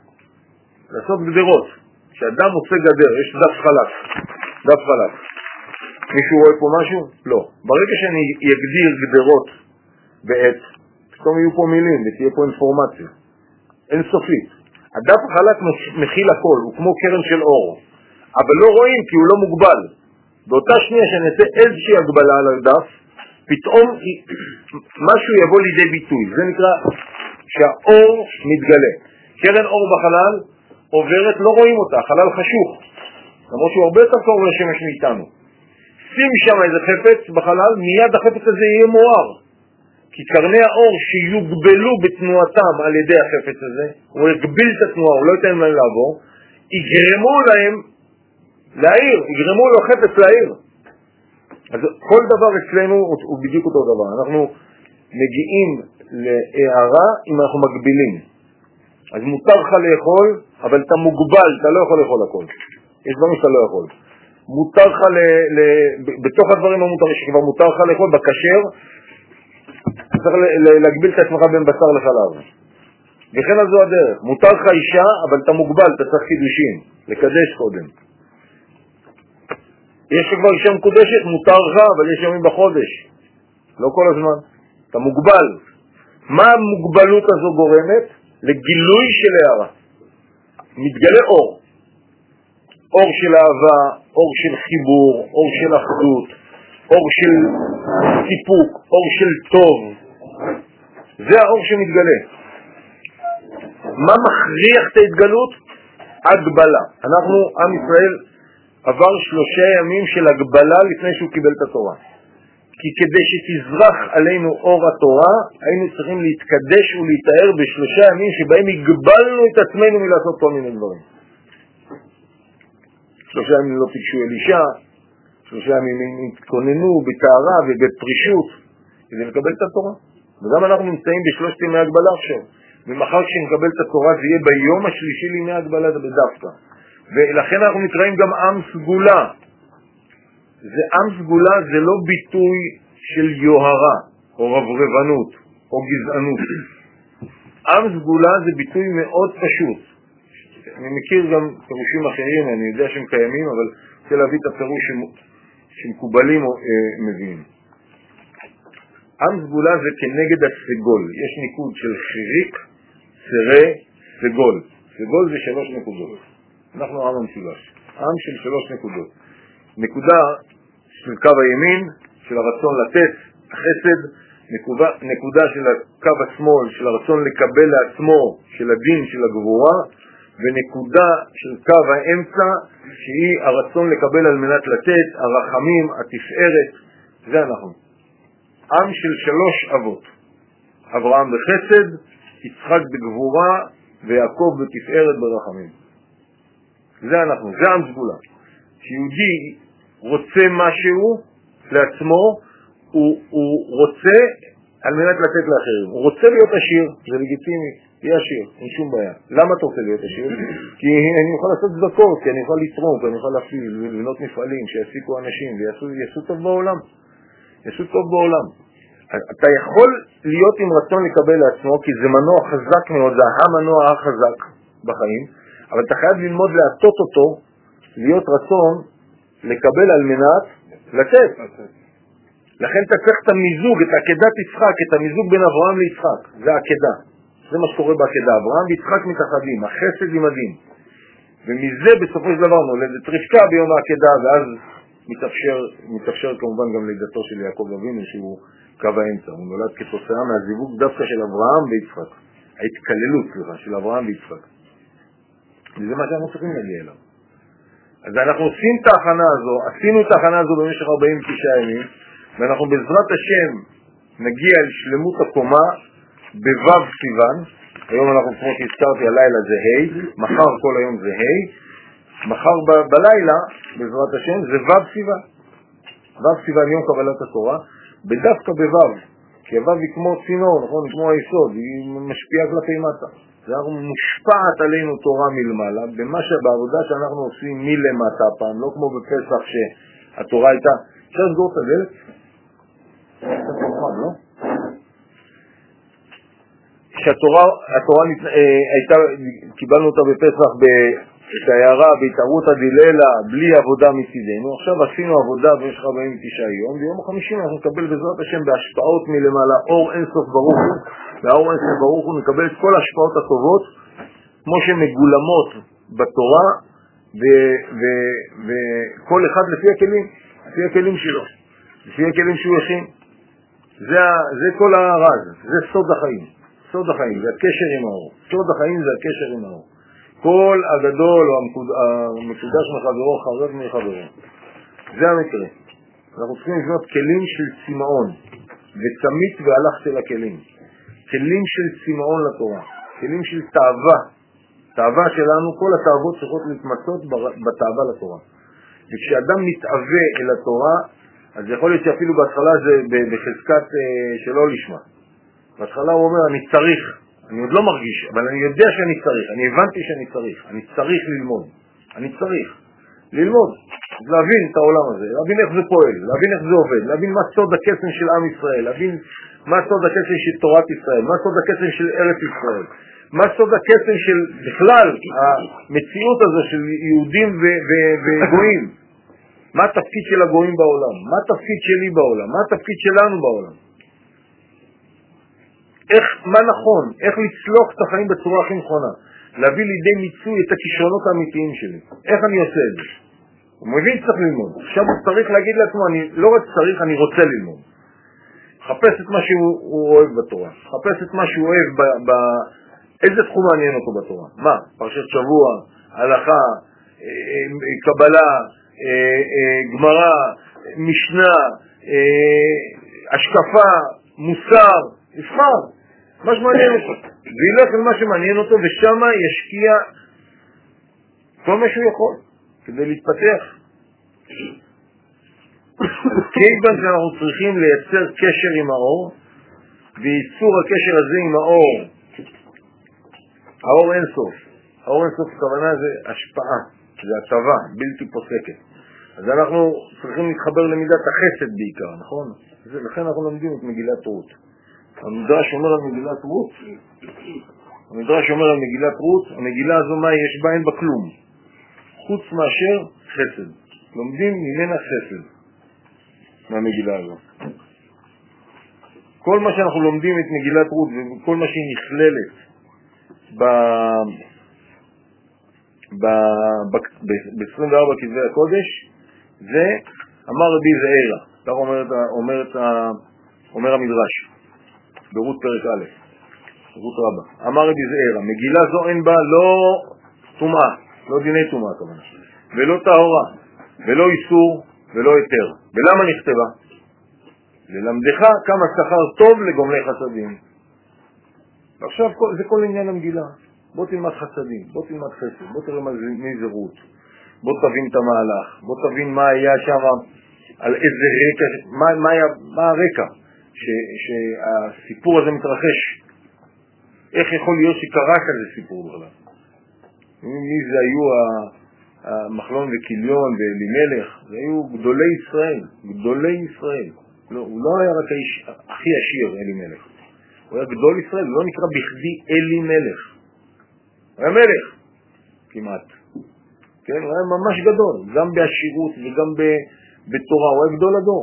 לעשות גדרות. כשאדם עושה גדר, יש דף חלק. דף חלק. מישהו רואה פה משהו? לא. ברגע שאני אגדיר גדרות בעת, פתאום יהיו פה מילים ותהיה פה אינפורמציה. אין סופית. הדף החלק מכיל הכל, הוא כמו קרן של אור. אבל לא רואים כי הוא לא מוגבל. באותה שנייה שאני אעשה איזושהי הגבלה על הדף, פתאום משהו יבוא לידי ביטוי. זה נקרא שהאור מתגלה. קרן אור בחלל עוברת, לא רואים אותה, החלל חשוך. למרות שהוא הרבה יותר קרוב לשמש מאיתנו. שים שם איזה חפץ בחלל, מיד החפץ הזה יהיה מואר. כי קרני האור שיוגבלו בתנועתם על ידי החפץ הזה, הוא יגביל את התנועה, הוא לא ייתן להם לעבור, יגרמו להם להעיר, יגרמו לו חפץ להעיר. אז כל דבר אצלנו הוא בדיוק אותו דבר. אנחנו מגיעים להערה אם אנחנו מגבילים. אז מותר לך לאכול, אבל אתה מוגבל, אתה לא יכול לאכול הכל. יש דברים שאתה לא יכול. מותר לך, ל... ל... בתוך הדברים המותר שכבר מותר לך לאכול, בקשר, צריך להגביל את עצמך בין בשר לחלב. וכן על זו הדרך. מותר לך אישה, אבל אתה מוגבל, אתה צריך קידושים, לקדש קודם. יש כבר אישה מקודשת, מותר לך, אבל יש ימים בחודש. לא כל הזמן. אתה מוגבל. מה המוגבלות הזו גורמת? לגילוי של הערה. מתגלה אור. אור של אהבה, אור של חיבור, אור של אחדות, אור של סיפוק, אור של טוב. זה האור שמתגלה. מה מכריח את ההתגלות? הגבלה. אנחנו, עם ישראל, עבר שלושה ימים של הגבלה לפני שהוא קיבל את התורה. כי כדי שתזרח עלינו אור התורה, היינו צריכים להתקדש ולהתאר בשלושה ימים שבהם הגבלנו את עצמנו מלעשות כל מיני דברים. שלושה ימים לא פגשו אלישע, שלושה ימים התכוננו בתארה ובפרישות כדי לקבל את התורה. וגם אנחנו נמצאים בשלושת ימי הגבלה עכשיו. ומחר כשנקבל את התורה זה יהיה ביום השלישי לימי הגבלה, זה בדווקא. ולכן אנחנו נקראים גם עם סגולה. זה עם סגולה, זה לא ביטוי של יוהרה או רברבנות או גזענות. עם סגולה זה ביטוי מאוד פשוט. אני מכיר גם פירושים אחרים, אני יודע שהם קיימים, אבל רוצה להביא את הפירוש שמקובלים או אה, מביאים. עם סגולה זה כנגד הסגול. יש ניקוד של חיריק, צרה, סגול. סגול זה שלוש נקודות. אנחנו עם המשולש. עם של שלוש נקודות. נקודה של קו הימין, של הרצון לתת, החסד, נקודה, נקודה של הקו השמאל, של הרצון לקבל לעצמו, של הדין, של הגבורה, ונקודה של קו האמצע, שהיא הרצון לקבל על מנת לתת, הרחמים, התפארת, זה אנחנו. עם של שלוש אבות. אברהם בחסד, יצחק בגבורה, ויעקב בתפארת ברחמים. זה אנחנו, זה עם סגולה. שיהודי רוצה משהו לעצמו, הוא, הוא רוצה על מנת לתת לאחרים. הוא רוצה להיות עשיר, זה לגיטימי, יהיה עשיר, אין שום בעיה. למה אתה רוצה להיות עשיר? כי אני יכול לעשות צדקות, כי אני יכול לתרום, כי אני יכול להפעיל, לבנות מפעלים, שיעסיקו אנשים, ויעשו טוב בעולם. יעשו טוב בעולם. אתה יכול להיות עם רצון לקבל לעצמו, כי זה מנוע חזק מאוד, זה המנוע החזק בחיים, אבל אתה חייב ללמוד להטות אותו, להיות רצון לקבל על מנת לתת. לכן אתה צריך את המיזוג, את עקדת יצחק, את המיזוג בין אברהם ליצחק. זה העקדה. זה מה שקורה בעקדה. אברהם ויצחק מתאחדים, החסד עם הדין. ומזה בסופו של דבר נולדת רבקה ביום העקדה, ואז מתאפשר, מתאפשר כמובן גם לידתו של יעקב אבינו, שהוא קו האמצע. הוא נולד כתוצאה מהזיווג דווקא של אברהם ויצחק. ההתקללות, סליחה, של אברהם ויצחק. וזה מה שאנחנו צריכים להגיע אליו. אז אנחנו עושים את ההכנה הזו, עשינו את ההכנה הזו במשך ארבעים ותשעה ימים, ואנחנו בעזרת השם נגיע לשלמות הקומה בו"ב סיוון. היום אנחנו, כמו שהזכרתי, הלילה זה ה', מחר כל היום זה ה', מחר ב- בלילה בעזרת השם זה ו"ב סיוון. ו"ב סיוון יום קבלת התורה, בדווקא בו"ב, כי הו"ב היא כמו צינור, נכון? היא כמו היסוד, היא משפיעה כלפי מטה. זה מושפעת עלינו תורה מלמעלה, במה שבעבודה שאנחנו עושים מלמטה פעם, לא כמו בפסח שהתורה הייתה, אפשר לסגור את הדלת? לא? שהתורה התורה, הייתה, קיבלנו אותה בפסח בהערה, בהתערות הדלילה, בלי עבודה מצידנו. עכשיו עשינו עבודה במשך ארבעים ותשעה יום, ביום החמישי אנחנו נקבל בעזרת השם בהשפעות מלמעלה, אור אינסוף ברוך הוא, והאור אינסוף ברוך הוא נקבל את כל ההשפעות הטובות, כמו שמגולמות בתורה, וכל אחד לפי הכלים, לפי הכלים שלו, לפי הכלים שהוא הכין. זה, זה כל הרז, זה סוד החיים, סוד החיים, זה הקשר עם האור. סוד החיים זה הקשר עם האור. כל הגדול או המקודש מחברו, חרב מחברו. זה המקרה. אנחנו צריכים לבנות כלים של צמאון, וצמית והלכת אל הכלים. כלים של צמאון לתורה, כלים של תאווה. תאווה שלנו, כל התאוות צריכות להתמצות בתאווה לתורה. וכשאדם מתאווה אל התורה, אז יכול להיות שאפילו בהתחלה זה בחזקת שלא לשמה. בהתחלה הוא אומר, אני צריך, אני עוד לא מרגיש, אבל אני יודע שאני צריך, אני הבנתי שאני צריך, אני צריך ללמוד, אני צריך ללמוד, להבין את העולם הזה, להבין איך זה פועל, להבין איך זה עובד, להבין מה סוד הקסם של עם ישראל, להבין מה סוד הקסם של תורת ישראל, מה סוד הקסם של ארץ ישראל, מה סוד הקסם של בכלל המציאות הזו של יהודים וגויים, מה התפקיד של הגויים בעולם, מה התפקיד שלי בעולם, מה התפקיד שלנו בעולם, איך, מה נכון, איך לצלוח את החיים בצורה הכי נכונה, להביא לידי מיצוי את הכישרונות האמיתיים שלי, איך אני עושה את זה. הוא מבין שצריך ללמוד, עכשיו הוא צריך להגיד לעצמו, אני לא רק צריך, אני רוצה ללמוד. חפש את מה שהוא אוהב בתורה, חפש את מה שהוא אוהב, ב, ב, איזה תחום מעניין אותו בתורה, מה? פרשת שבוע, הלכה, קבלה, גמרא, משנה, השקפה, מוסר, יבחר, מה שמעניין אותו. וילך על מה שמעניין אותו, ושם ישקיע כל מה שהוא יכול, כדי להתפתח. כיוון שאנחנו צריכים לייצר קשר עם האור, וייצור הקשר הזה עם האור, האור אין סוף. האור אין סוף כוונה זה השפעה, זה הטבה, בלתי פוסקת. אז אנחנו צריכים להתחבר למידת החסד בעיקר, נכון? לכן אנחנו לומדים את מגילת רות. המדרש אומר על מגילת רות, המדרש אומר על מגילת רות, המגילה הזו מה יש בה? אין בה כלום. חוץ מאשר חסד. לומדים ממנה חסד. מהמגילה הזו. כל מה שאנחנו לומדים את מגילת רות וכל מה שהיא נכללת ב... ב-עשרים וארבע כתבי הקודש זה אמר רבי זעירא, כך אומר, אומר, אומר המדרש ברות פרק א', רות רבה. אמר רבי זעירא, מגילה זו אין בה לא טומאה, לא דיני טומאה כמובן, ולא טהורה, ולא איסור, ולא היתר. ולמה נכתבה? ללמדך כמה שכר טוב לגומלי חסדים. ועכשיו זה כל עניין המגילה. בוא תלמד חסדים, בוא תלמד חסד, בוא תראה מי זה רות, בוא תבין את המהלך, בוא תבין מה היה שם, על איזה רקע, מה, מה, היה, מה הרקע ש, שהסיפור הזה מתרחש. איך יכול להיות שקרה כזה סיפור בכלל? מי זה היו המחלון וקיליון ואלימלך? זה היו גדולי ישראל, גדולי ישראל. לא, הוא לא היה רק האיש הכי עשיר אלימלך, הוא היה גדול ישראל, הוא לא נקרא בכדי אלימלך. הוא היה מלך, כמעט. כן, הוא היה ממש גדול, גם בעשירות וגם בתורה, הוא היה גדול הדור.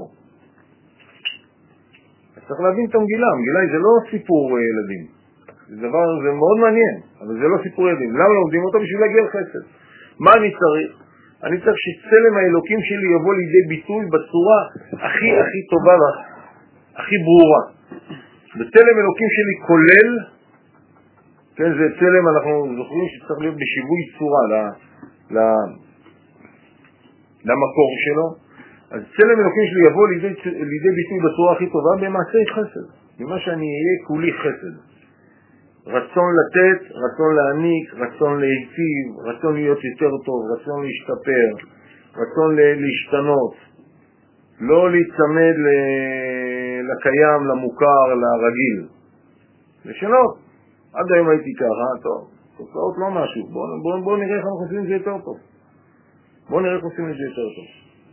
אז צריך להבין את המגילה, המגילה זה לא סיפור ילדים. זה דבר, זה מאוד מעניין, אבל זה לא סיפור ילדים. למה לומדים אותו? בשביל להגיע לחסד. מה אני צריך? אני צריך שצלם האלוקים שלי יבוא לידי ביטוי בצורה הכי הכי טובה והכי ברורה. בצלם אלוקים שלי כולל, כן, זה צלם, אנחנו זוכרים שצריך להיות בשיווי צורה ל, ל, למקור שלו. אז צלם אלוקים שלי יבוא לידי, לידי ביטוי בצורה הכי טובה במעשי חסד. במה שאני אהיה כולי חסד. רצון לתת, רצון להעניק, רצון להיטיב, רצון להיות יותר טוב, רצון להשתפר, רצון להשתנות. לא להצמד לקיים, למוכר, לרגיל. לשנות. עד היום הייתי ככה, טוב, תוצאות לא משהו. בואו בוא, בוא נראה איך אנחנו עושים את זה יותר טוב. בואו נראה איך עושים את זה יותר טוב.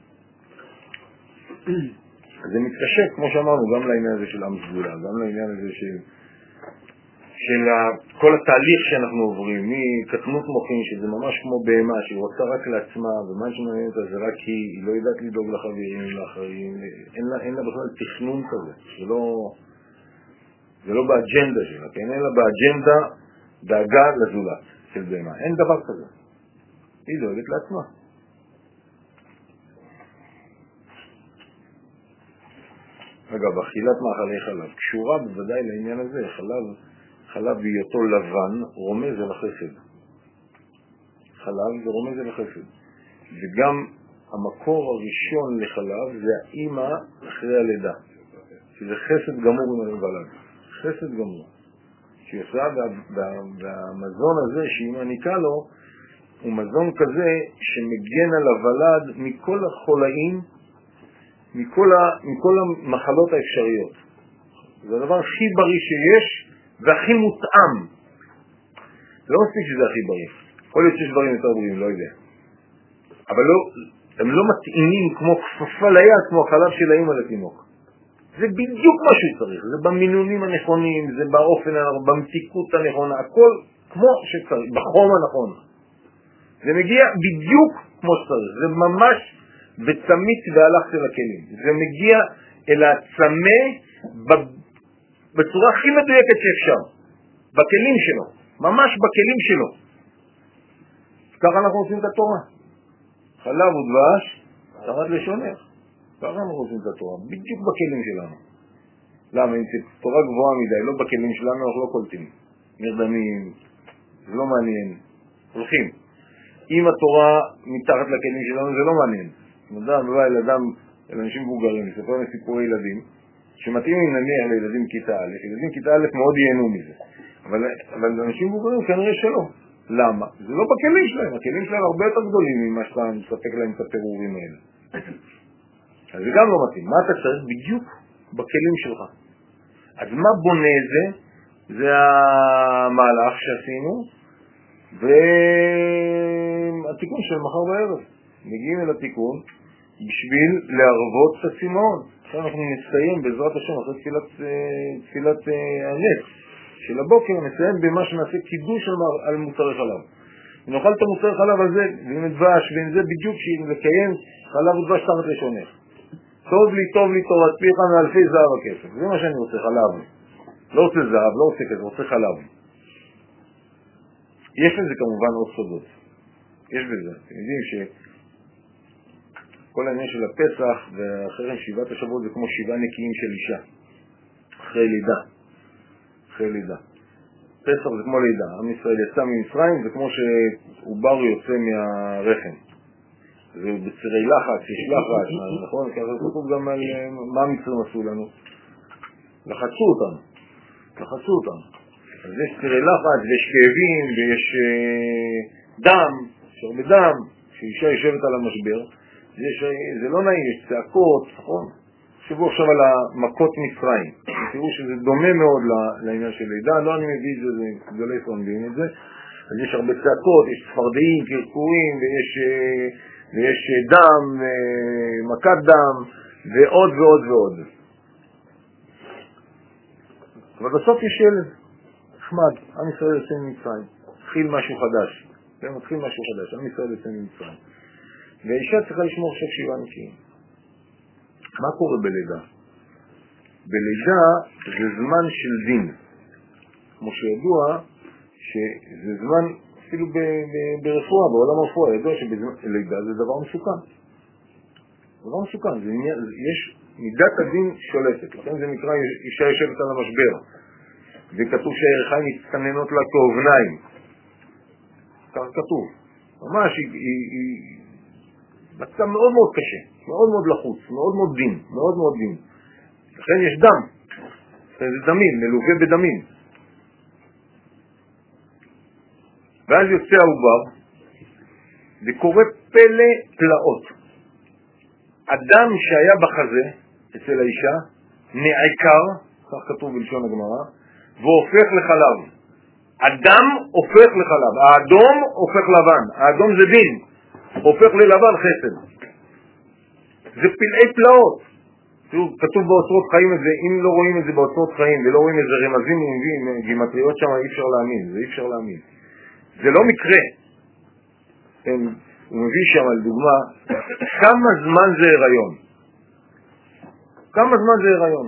זה מתקשר, כמו שאמרנו, גם לעניין הזה של עם סגולה, גם לעניין הזה של, של כל התהליך שאנחנו עוברים, מקטנות מוחין, שזה ממש כמו בהמה, שהיא רוצה רק לעצמה, ומה שמעניין אותה זה רק היא, היא לא יודעת לדאוג לחברים, לאחרים, אין לה, אין לה בכלל תכנון כזה, זה לא... זה לא באג'נדה שלה, כן? אלא באג'נדה דאגה לזולת של בהמה. אין דבר כזה. היא דואגת לעצמה. אגב, אכילת מאכלי חלב קשורה בוודאי לעניין הזה. חלב, חלב בהיותו לבן רומז אל החסד. חלב זה רומז אל החסד. וגם המקור הראשון לחלב זה האמא אחרי הלידה. שזה חסד גמור עם הוולד. חסד גמור. שהיא עושה, והמזון הזה שהיא מעניקה לו, הוא מזון כזה שמגן על הוולד מכל החולאים, מכל, ה, מכל המחלות האפשריות. זה הדבר הכי בריא שיש, והכי מותאם. זה לא מספיק שזה הכי בריא. יכול להיות שיש דברים יותר בריאים, לא יודע. אבל לא, הם לא מתאימים כמו כפפה ליד, כמו החלב של האמא לתינוק. זה בדיוק מה שהוא צריך, זה במינונים הנכונים, זה באופן, במתיקות הנכונה, הכל כמו שצריך, בחום הנכון. זה מגיע בדיוק כמו שצריך, זה ממש בצמית והלך של הכלים. זה מגיע אל הצמא בצורה הכי מדויקת שאפשר, בכלים שלו, ממש בכלים שלו. ככה אנחנו עושים את התורה. חלב ודבש, תחת לשונך. ככה אנחנו עושים את התורה, בדיוק בכלים שלנו. למה? אם זה תורה גבוהה מדי, לא בכלים שלנו, אנחנו לא קולטים. נרדמים, זה לא מעניין. הולכים. אם התורה מתחת לכלים שלנו, זה לא מעניין. אדם בא אל אדם, אל אנשים מבוגרים, לספר להם סיפורי ילדים, שמתאימים נניח לילדים כיתה א', ילדים כיתה א' מאוד ייהנו מזה. אבל, אבל אנשים מבוגרים כנראה שלא. למה? זה לא בכלים שלהם, הכלים שלהם הרבה יותר גדולים ממה שאתה מספק להם את הפירורים האלה. אז זה גם לא מתאים. מה אתה צריך? בדיוק בכלים שלך. אז מה בונה זה? זה המהלך שעשינו, והתיקון של מחר בערב. מגיעים אל התיקון בשביל להרבות את הצמאון. עכשיו אנחנו נסיים בעזרת השם אחרי תפילת, תפילת הנץ של הבוקר, נסיים במה שנעשה קידוש על מוצרי חלב. ונאכל את המוצרי חלב הזה, ועם דבש, ועם זה בדיוק לקיים חלב ודבש תחת לשונך. טוב לי, טוב לי, תורת פיך מאלפי זהב הכסף. זה מה שאני רוצה, חלב. לא רוצה זהב, לא רוצה כסף, רוצה חלב. יש לזה כמובן עוד סודות. יש בזה. אתם יודעים שכל העניין של הפסח ואחרי שבעת השבועות זה כמו שבעה נקיים של אישה. אחרי לידה. אחרי לידה. פסח זה כמו לידה. עם ישראל יצא ממצרים, זה כמו שעובר יוצא מהרחם. זה בצירי לחץ, יש לחץ, נכון? ככה זה כתוב גם על מה המצרים עשו לנו. לחצו אותנו. לחצו אותנו. אז יש צירי לחץ, ויש כאבים, ויש דם, יש הרבה דם, שאישה יושבת על המשבר. יש, זה לא נעים, יש צעקות, נכון? תחשבו עכשיו על המכות מצרים. תראו שזה דומה מאוד לעניין של לידה, לא אני מביא את זה, זה גדולי פרנדים את זה. אז יש הרבה צעקות, יש צפרדעים, קרקורים, ויש, ויש דם, מכת דם, ועוד ועוד ועוד. אבל בסוף יש ילד, נחמד, עם ישראל יוצא ממצרים, התחיל משהו חדש, זה מתחיל משהו חדש, עם ישראל יוצא ממצרים. והאישה צריכה לשמור עכשיו שבעה נקיים. מה קורה בלידה? בלידה זה זמן של דין. כמו שידוע שזה זמן, אפילו ברפואה, בעולם הרפואה, ידוע שבלידה זה דבר מסוכן. דבר מסוכן, זה, יש מידת הדין שולטת. לכן זה נקרא אישה יושבת על המשבר. וכתוב שהירכיים מצטננות לה כאובניים. כך כתוב. ממש היא... היא, היא מצב מאוד מאוד קשה, מאוד מאוד לחוץ, מאוד מאוד דין, מאוד מאוד דין. לכן יש דם, זה דמים, מלווה בדמים. ואז יוצא העובר, וקורא פלא פלאות. אדם שהיה בחזה, אצל האישה, נעקר, כך כתוב בלשון הגמרא, והופך לחלב. אדם הופך לחלב, האדום הופך לבן, האדום זה דין. הופך ללבן חסד. זה פלאי פלאות. תראו, כתוב באוצרות חיים את זה, אם לא רואים את זה באוצרות חיים ולא רואים איזה רמזים ומביאים, גימטריות שם אי אפשר להאמין, זה אי אפשר להאמין. זה לא מקרה. כן, הוא מביא שם על דוגמה, כמה זמן זה הריון. כמה זמן זה הריון.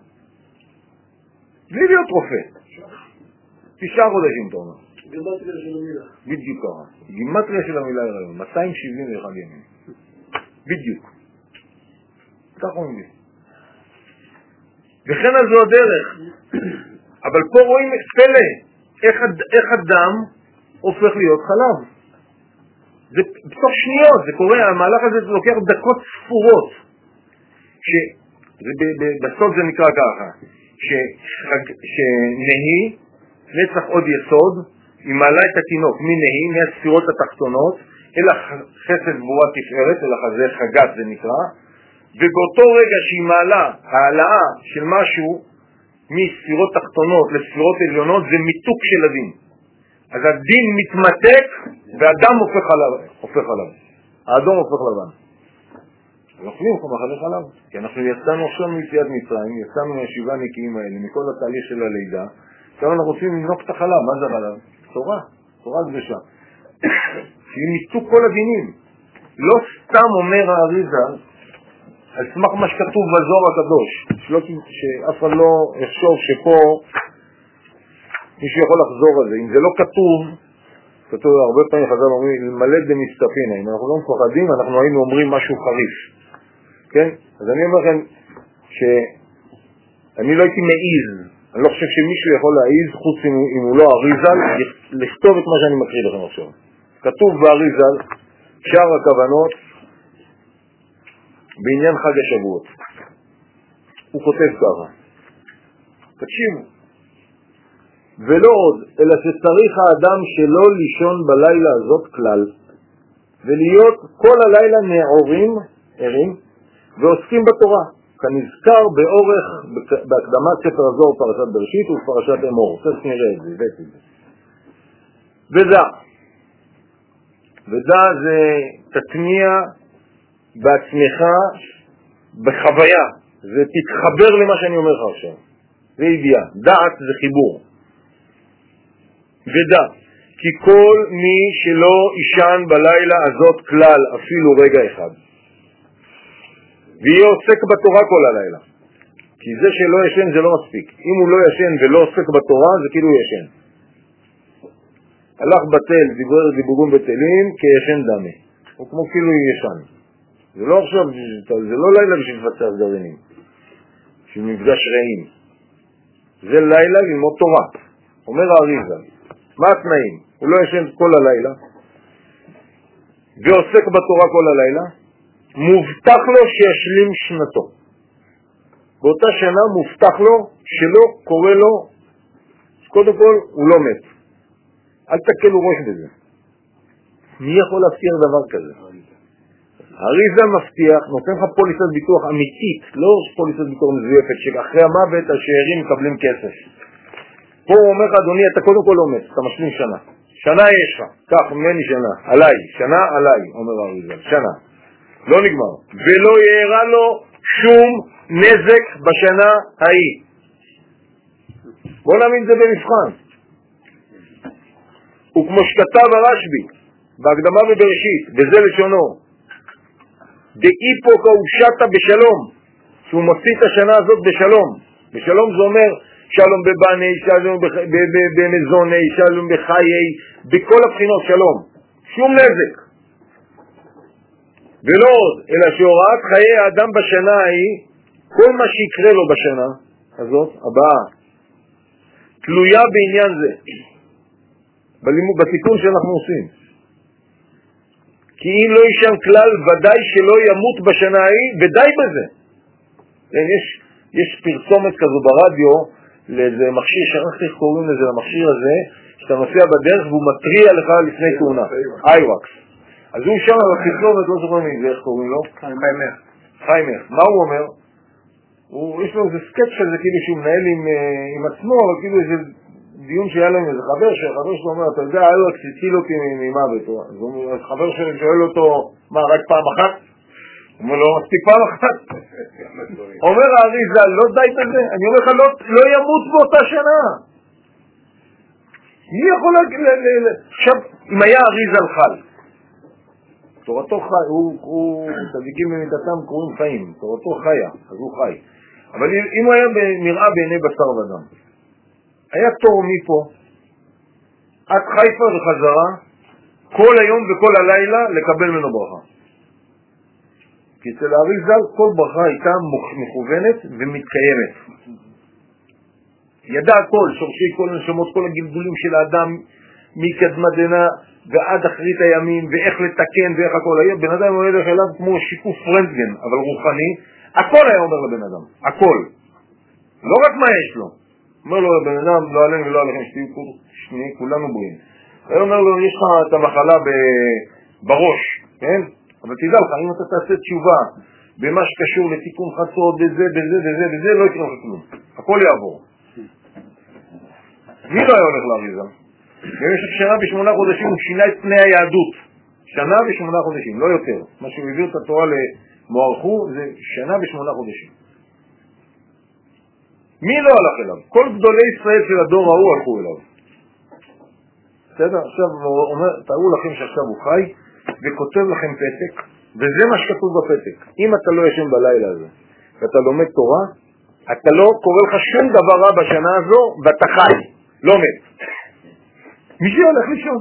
בלי להיות רופא. תשעה חודשים אתה אומר. גימטריה של המילה. בדיוק ככה. גימטריה של המילה הריון. מאתיים שבעים ואחד ימים. בדיוק. ככה הוא מביא. וכן על זו הדרך. אבל פה רואים פלא. איך, איך אדם הופך להיות חלב. זה בתוך שניות. זה קורה, המהלך הזה זה לוקח דקות ספורות. ש... זה ב, ב, בסוף זה נקרא ככה. שחג... שנהי, נצח עוד יסוד, היא מעלה את התינוק מנהי, מהספירות התחתונות, אל החסד גבורה תפארת, אל החזה חגת זה נקרא, ובאותו רגע שהיא מעלה, העלאה של משהו מספירות תחתונות לספירות עליונות, זה מיתוק של הדין. אז הדין מתמתק, והאדם הופך עליו. הופך עליו. האדום הופך לבן. אנחנו כמו מחנה חלב, כי אנחנו יצאנו עכשיו מיציאת מצרים, יצאנו מהשבעה נקיים האלה, מכל התהליך של הלידה, עכשיו אנחנו רוצים לנוק את החלב. מה זה חלב? תורה, תורה קדושה. שהיא מיתוק כל הדינים. לא סתם אומר האריזה, על סמך מה שכתוב בזוהר הקדוש, שלא, שאף אחד לא יחשוב שפה מישהו יכול לחזור על זה. אם זה לא כתוב, כתוב הרבה פעמים חז"ל אומרים, מלא דמסתפין, אם אנחנו לא מפחדים, אנחנו היינו אומרים משהו חריף. כן? אז אני אומר לכם שאני לא הייתי מעיז, אני לא חושב שמישהו יכול להעיז, חוץ אם, אם הוא לא אריזה, לכתוב את מה שאני מקריא לכם עכשיו. כתוב באריזל, שאר הכוונות, בעניין חג השבועות. הוא כותב ככה, תקשיבו, ולא עוד, אלא שצריך האדם שלא לישון בלילה הזאת כלל, ולהיות כל הלילה נעורים, ערים, ועוסקים בתורה, כנזכר באורך, בהקדמת ספר הזוהר פרשת בראשית ופרשת אמור. תכף נראה את זה, הבאתי את זה. ודע. ודע זה תטמיע בעצמך בחוויה. זה תתחבר למה שאני אומר לך עכשיו. זה ידיעה. דעת זה חיבור. ודע. כי כל מי שלא ישן בלילה הזאת כלל, אפילו רגע אחד, ויהיה עוסק בתורה כל הלילה. כי זה שלא ישן זה לא מספיק. אם הוא לא ישן ולא עוסק בתורה, זה כאילו ישן. הלך בטל, דיבר דיבורים בטלים, כישן דמה. הוא כמו כאילו ישן. זה לא עכשיו, זה לא לילה בשביל לפצח גרעינים. בשביל מפגש רעים. זה לילה ללמוד תורה. אומר האריזל. מה התנאים? הוא לא ישן כל הלילה, ועוסק בתורה כל הלילה, מובטח לו שישלים שנתו. באותה שנה מובטח לו שלא קורה לו, קודם כל הוא לא מת. אל תקלו ראש בזה. מי יכול להבטיח דבר כזה? האריזל מבטיח, נותן לך פוליסת ביטוח אמיתית, לא פוליסת ביטוח מזויפת, שאחרי המוות השאירים מקבלים כסף. פה הוא אומר לך, אדוני, אתה קודם כל לא מת, אתה משלים שנה. שנה יש לך, כך ממני שנה, עליי, שנה עליי, אומר האריזל, שנה. לא נגמר. ולא יערה לו שום נזק בשנה ההיא. בוא נאמין זה במבחן. וכמו שכתב הרשב"י בהקדמה בבראשית, וזה לשונו, דאיפו כאושתה בשלום, שהוא מוציא את השנה הזאת בשלום. בשלום זה אומר שלום בבני, שלום במזוני, שלום בחיי, בכל הבחינות שלום. שום נזק. ולא עוד, אלא שהוראת חיי האדם בשנה ההיא, כל מה שיקרה לו בשנה הזאת, הבאה, תלויה בעניין זה. בתיקון שאנחנו עושים. כי אם לא ישן כלל, ודאי שלא ימות בשנה ההיא, ודי בזה. יש, יש פרסומת כזו ברדיו, לאיזה מכשיר, שכחתי איך קוראים לזה, למכשיר הזה, שאתה נוסע בדרך והוא מטריע לך לפני תאונה. איוואקס. אז הוא שם על הפרסומת, לא זוכר מזה, איך קוראים לו? חיימך. חיימך. מה הוא אומר? הוא, יש לו איזה סקט כזה, כאילו שהוא מנהל עם, עם עצמו, אבל כאילו איזה דיון שהיה לו עם איזה חבר, שהחבר שלו אומר, אתה יודע, איוואקס הציל אותי ממוות. אז חבר שלי שואל אותו, מה, רק פעם אחת? הוא אומר לו, מספיק פעם אחת. אומר האריזל, לא די בזה, אני אומר לך, לא, לא ימות באותה שנה. מי יכול להגיד, עכשיו, אם היה האריזל חל, תורתו חי, הוא, הוא, צדיקים במידתם קוראים חיים, תורתו חיה, אז הוא חי. אבל אם הוא היה נראה בעיני בשר ודם, היה תור מפה, עד חיפה וחזרה, כל היום וכל הלילה לקבל ממנו ברכה. כי אצל האריזל כל ברכה הייתה מכוונת ומתקיימת. ידע הכל, שורשי כל הנשמות, כל הגלגולים של האדם, מקדמדנה ועד אחרית הימים, ואיך לתקן ואיך הכל. היה בן אדם הוא ילך אליו כמו שיקוף רנטגן, אבל רוחני, הכל היה אומר לבן אדם, הכל. לא רק מה יש לו. אומר לו, בן אדם, לא עלינו ולא עליכם, שתהיו שני, כולנו בריאים. היה אומר לו, יש לך את המחלה בראש, כן? אבל תדע לך, אם אתה תעשה תשובה במה שקשור לתיקון חצות, בזה, בזה, בזה, בזה, לא יקרה לך כלום. הכל יעבור. מי לא היה הולך לאריזל? במשך שנה ושמונה חודשים הוא שינה את פני היהדות. שנה ושמונה חודשים, לא יותר. מה שהוא הביא את התורה למוערכו זה שנה ושמונה חודשים. מי לא הלך אליו? כל גדולי ישראל של הדור ההוא הלכו אליו. בסדר? עכשיו הוא אומר, תראו לכם שעכשיו הוא חי, וכותב לכם פתק, וזה מה שכתוב בפתק. אם אתה לא ישן בלילה הזה, ואתה לומד תורה, אתה לא קורא לך שום דבר רע בשנה הזו, ואתה חי, לא מת. מי שהולך לישון?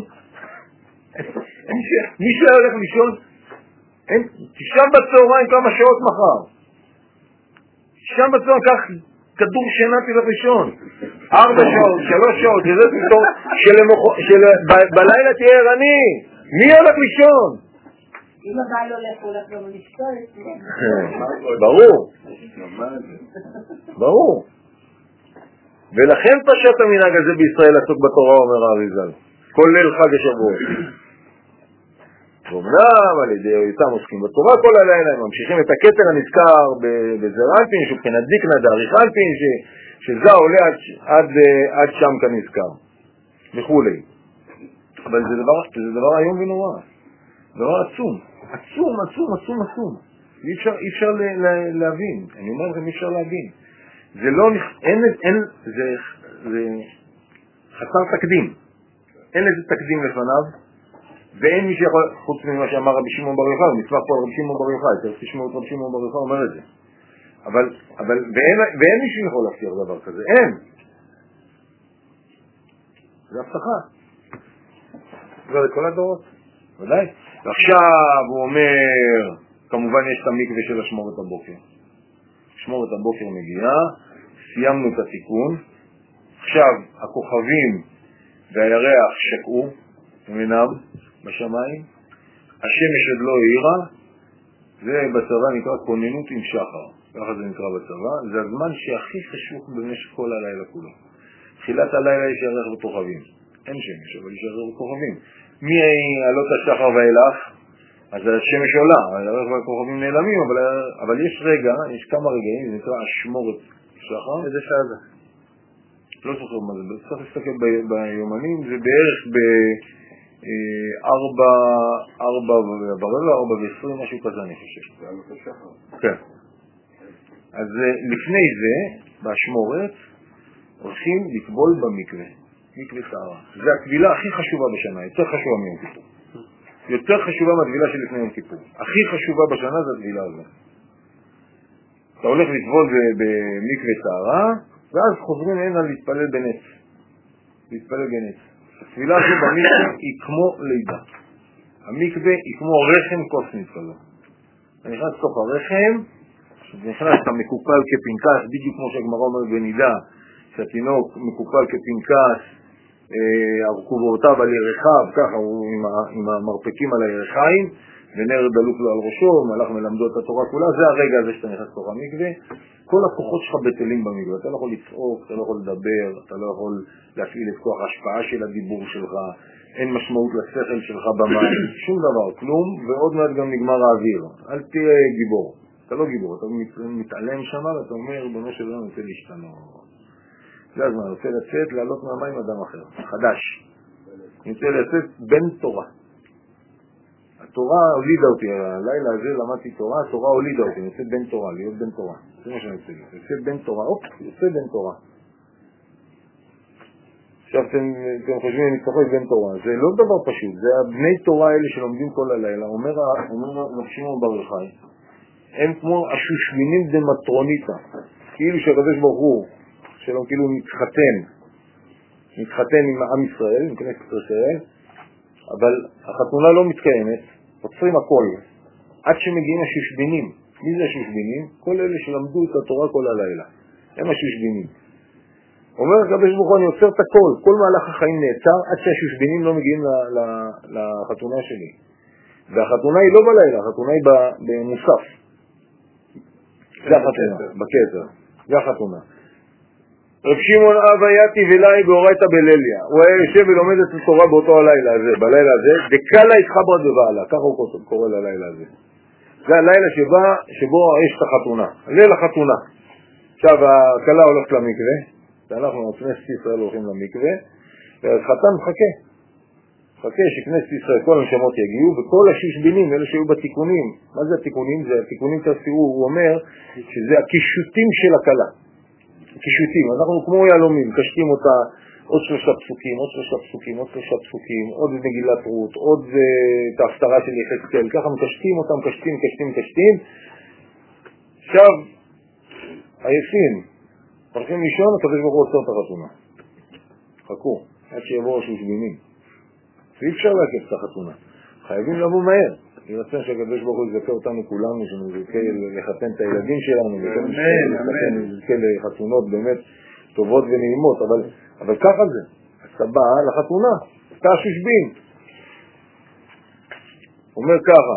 מי שהולך לישון? תשם בצהריים כמה שעות מחר. תשם בצהריים כך כדור שינה תלך לישון. ארבע שעות, שלוש שעות, שזה פתאום, בלילה תהיה ערני. מי הולך לישון? אם הבעל הולך, הולך גם לשתול. ברור. ברור. ולכן פשט המנהג הזה בישראל לעסוק בתורה, אומר האריז"ל, כולל חג השבועות. ואומנם על ידי היותם עוסקים בתורה כל הלילה, הם ממשיכים את הכתר הנזכר בזר אנפין, שבחינת דיקנא דאריך אנפין, שזה עולה עד, עד, עד שם כנזכר, וכולי. אבל זה דבר, זה דבר היום ונורא, דבר עצום, עצום, עצום, עצום, עצום. אי אפשר, אי אפשר להבין, אני אומר לכם, אי אפשר להבין. זה לא, אין, אין, זה, זה חסר תקדים. אין לזה תקדים לפניו, ואין מי שיכול, חוץ ממה שאמר רבי שמעון בר יוחאי, נצמח פה על רבי שמעון בר יוחאי, צריך תשמעו את רבי שמעון בר יוחאי אומר את זה. אבל, אבל, ואין, ואין מי שיכול להפתיע דבר כזה, אין. זה הבטחה. זה לכל הדורות, ודאי. ועכשיו הוא אומר, כמובן יש את המקווה של השמורת הבוקר. שמורת הבוקר מגיעה, סיימנו את התיקון, עכשיו הכוכבים והירח שקעו, הם אינם בשמיים, השמש עוד לא העירה, זה בצבא נקרא כוננות עם שחר, ככה זה נקרא בצבא, זה הזמן שהכי חשוך במשך כל הלילה כולו. תחילת הלילה יש ירח וכוכבים, אין שמש, אבל יש ירח וכוכבים. מי עלות השחר ואילך? אז השמש עולה, הירח והכוכבים נעלמים, אבל, אבל יש רגע, יש כמה רגעים, זה נקרא אשמורת שחר. איזה שעה זה? לא זוכר מה זה, צריך להסתכל ביומנים, זה בערך ב... ארבע, ארבע ברבע, ארבע ועשרים, משהו כזה אני חושב. זה עלות השחר. כן. אז לפני זה, באשמורת, הולכים לטבול במקווה, מקווה טהרה. זה הטבילה הכי חשובה בשנה, יותר חשובה מיום כיפור. יותר חשובה מהטבילה שלפני יום כיפור. הכי חשובה בשנה זה הטבילה הזאת. אתה הולך לטבול במקווה טהרה, ואז חוזרים הנה להתפלל בנץ. להתפלל בנץ. התפילה הזו במקווה היא כמו לידה. המקווה היא כמו רחם קוסמית כזו. אתה נכנס לתוך הרחם, נכנס אתה מקופל כפנקס, בדיוק כמו שהגמרא אומרת בנידה, שהתינוק מקופל כפנקס, ארכובותיו על ירחיו, ככה הוא עם, עם המרפקים על הירחיים, ונר דלוק לו על ראשו, מלאך מלמדו את התורה כולה, זה הרגע הזה שאתה נכנס לתוך המקווה. כל הכוחות שלך בטלים במקווה, אתה לא יכול לצעוק, אתה לא יכול לדבר, אתה לא יכול להפעיל את כוח ההשפעה של הדיבור שלך, אין משמעות לשכל שלך במים, שום דבר, כלום, ועוד מעט גם נגמר האוויר. אל תהיה גיבור, אתה לא גיבור, אתה מתעלם שמה ואתה אומר, בנו של אדם רוצה להשתנות. זה הזמן, רוצה לצאת, לעלות מהמים אדם אחר, חדש. רוצה לצאת בן תורה. התורה הולידה אותי, הלילה הזה למדתי תורה, התורה הולידה אותי, אני יוצא בן תורה, להיות בן תורה. זה מה שאני יוצא לי, יוצא בן תורה, אופ, יוצא בן תורה. עכשיו אתם, אתם חושבים, אני צריך בן תורה, זה לא דבר פשוט, זה הבני תורה האלה שלומדים כל הלילה, אומר רבי שמעון בר יוחאי, הם כמו השושבינים דמטרוניתא, כאילו שהקדוש ברוך הוא, שלא כאילו מתחתן, מתחתן עם עם ישראל, עם כנסת ישראל, אבל החתונה לא מתקיימת, עוצרים הכל, עד שמגיעים השושבינים. מי זה השושבינים? כל אלה שלמדו את התורה כל הלילה. הם השושבינים. אומר הקדוש ברוך הוא, אני עוצר את הכל, כל מהלך החיים נעצר, עד שהשושבינים לא מגיעים לחתונה שלי. והחתונה היא לא בלילה, החתונה היא במוסף. זה החתונה, בקטר. זה החתונה. רב שמעון אב היה טבעילאי באורייתא בליליה. הוא היה יושב ולומד את התורה באותו הלילה הזה, בלילה הזה, דקלה התחברת בבעלה, ככה הוא קורא ללילה הזה. זה הלילה שבה, שבו יש את החתונה, ליל החתונה. עכשיו הכלה הולכת למקווה, ואנחנו כנסת ישראל הולכים למקווה, והחתן מחכה. מחכה שכנסת ישראל, כל הנשמות יגיעו, וכל השושבינים, אלה שהיו בתיקונים. מה זה התיקונים? זה התיקונים תעשירו, הוא אומר שזה הקישוטים של הכלה. קישוטים, אנחנו כמו ילומים, קשטים אותה עוד שלושה פסוקים, עוד שלושה פסוקים, עוד שלושה פסוקים, עוד מגילת רות, עוד uh, את ההפטרה של יחזקאל, ככה מקשטים אותם, קשטים, קשטים, קשטים. עכשיו, עייפים, הולכים לישון, הקדוש ברוך הוא עוצר את החתונה. חכו, עד שיבואו השושבינים. ואי אפשר להקף את החתונה. חייבים לבוא מהר. אני רוצה שהקדוש ברוך הוא יזכה אותנו כולנו, שנזכה לחתן את הילדים שלנו, ונזכה לחתונות באמת טובות ונעימות, אבל, אבל ככה זה. אתה בא לחתונה, אתה השושבין. אומר ככה,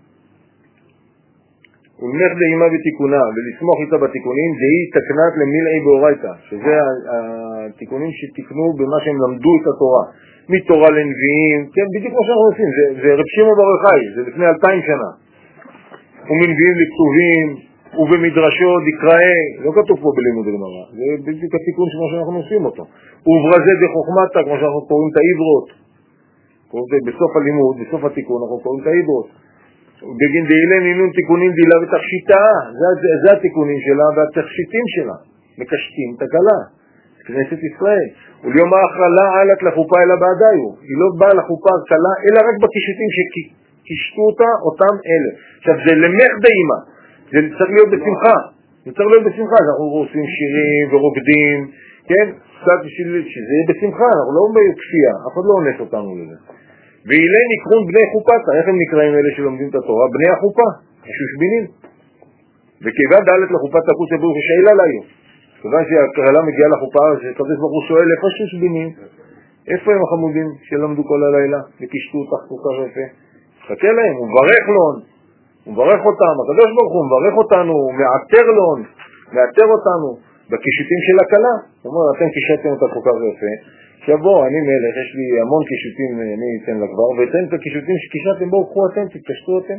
ולמך דאימה בתיקונה, ולסמוך איתה בתיקונים, דהי תקנת למילאי באורייתא, שזה התיקונים שתיקנו במה שהם למדו את התורה, מתורה לנביאים, כן, בדיוק כמו שאנחנו עושים, זה, זה רב שמעון בר יוחאי, זה לפני אלפיים שנה, ומנביאים לכתובים, ובמדרשות יקראה, לא כתוב פה בלימוד הגמרא, זה בדיוק התיקון כמו שאנחנו עושים אותו, וברזה דחוכמתא, כמו שאנחנו קוראים את העברות, בסוף הלימוד, בסוף התיקון, אנחנו קוראים את העברות, בגין דהילן אינון תיקונים דילה ותכשיטה, זה, זה, זה התיקונים שלה והתכשיטים שלה, מקשטים את הכלה, כנסת ישראל. וליום האחרלה עלת לחופה אלא בעדיו, היא לא באה לחופה הכלה, אלא רק בקישוטים שקישטו אותה, אותם אלה. עכשיו זה למך דאימה, זה צריך להיות בשמחה, זה צריך להיות בשמחה, אנחנו עושים שירים ורוקדים, כן? קצת בשביל שזה יהיה בשמחה, אנחנו לא בכפייה, אף אחד לא עונש אותנו לזה. ואילי נקרון בני חופת, איך הם נקראים אלה שלומדים את התורה? בני החופה, השושבינים. וכיוון דלת לחופת תקוס לברוך שאלה ליום. כיוון שהקהלה מגיעה לחופה, שקדוש ברוך הוא שואל, איפה השושבינים? איפה הם החמודים שלמדו כל הלילה? וקישטו אותך כל כך יפה. חכה להם, הוא מברך לון, הוא מברך אותם, הקדוש ברוך הוא מברך אותנו, הוא מעטר לון, מעטר אותנו, בקישוטים של הקהלה. זאת אומרת, אתם קישטתם אותה כל כך יפה. עכשיו בוא, אני מלך, יש לי המון קישוטים, אני אתן לה כבר, ואתן את הקישוטים שקישטתם, בואו, קחו אתם, תתקשטו אתם.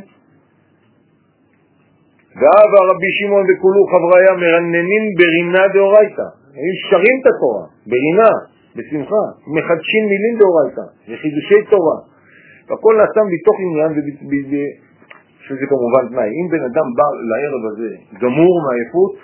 ואהבה רבי שמעון וכולו חבריה מרננים ברינה דאורייתא. הם שרים את התורה, ברינה, בשמחה, מחדשים מילים דאורייתא, וחידושי תורה. והכל נעשה מתוך עניין, שזה כמובן תנאי. אם בן אדם בא לערב הזה גמור מעייפות,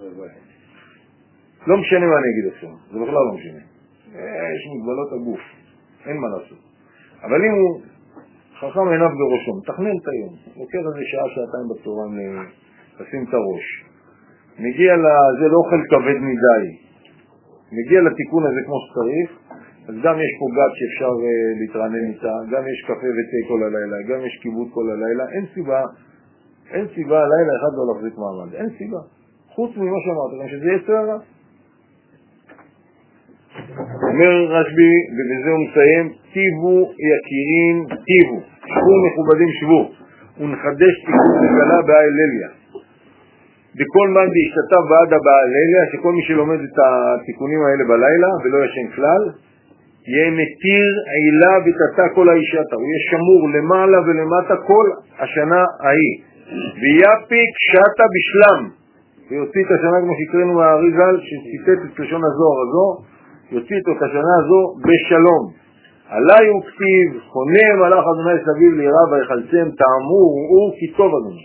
לא משנה מה אני אגיד עכשיו, זה בכלל לא משנה. יש מגבלות הגוף, אין מה לעשות. אבל אם הוא חכם עיניו בראשו, מתכנן את היום, לוקח איזה שעה, שעתיים בצהריים לשים את הראש. מגיע לזה, לא אוכל כבד מדי. מגיע לתיקון הזה כמו שצריך, אז גם יש פה גת שאפשר uh, להתרענן איתה, גם יש קפה ותה כל הלילה, גם יש כיבוד כל הלילה, אין סיבה, אין סיבה הלילה אחד לא להחזיק מעמד, אין סיבה. חוץ ממה שאמרת, גם שזה יהיה סערה. אומר רשב"י, ובזה הוא מסיים, טיבו יקירין, טיבו, שבו מכובדים שבו, ונחדש תיקון לגלה בהלליה. בכל מן להשתתף בעד הבהלליה, שכל מי שלומד את התיקונים האלה בלילה, ולא ישן כלל, יהיה מתיר עילה ותתה כל האישתה, הוא יהיה שמור למעלה ולמטה כל השנה ההיא. ויפיק שתה בשלם, ויוציא את השנה כמו שקראנו מהאריזל, שציטט את לשון הזוהר הזו, יוציא את השנה הזו בשלום. עלי הוא כתיב, חונה מלאך אדוני סביב לירה ויחלצם, טעמו וראו כי טוב אדוני.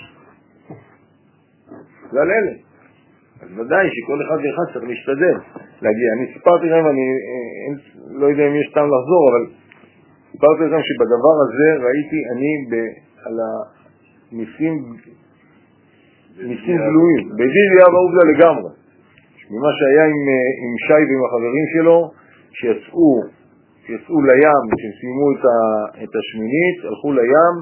זה על אלה. אז ודאי שכל אחד ואחד צריך להשתדל להגיע. אני סיפרתי לכם, אני לא יודע אם יש טעם לחזור, אבל סיפרתי לכם שבדבר הזה ראיתי אני ב, על הניסים ניסים גלויים, בדידיה ועובדה לגמרי. ממה שהיה עם, עם שי ועם החברים שלו, שיצאו יצאו לים, שסיימו את, ה, את השמינית, הלכו לים,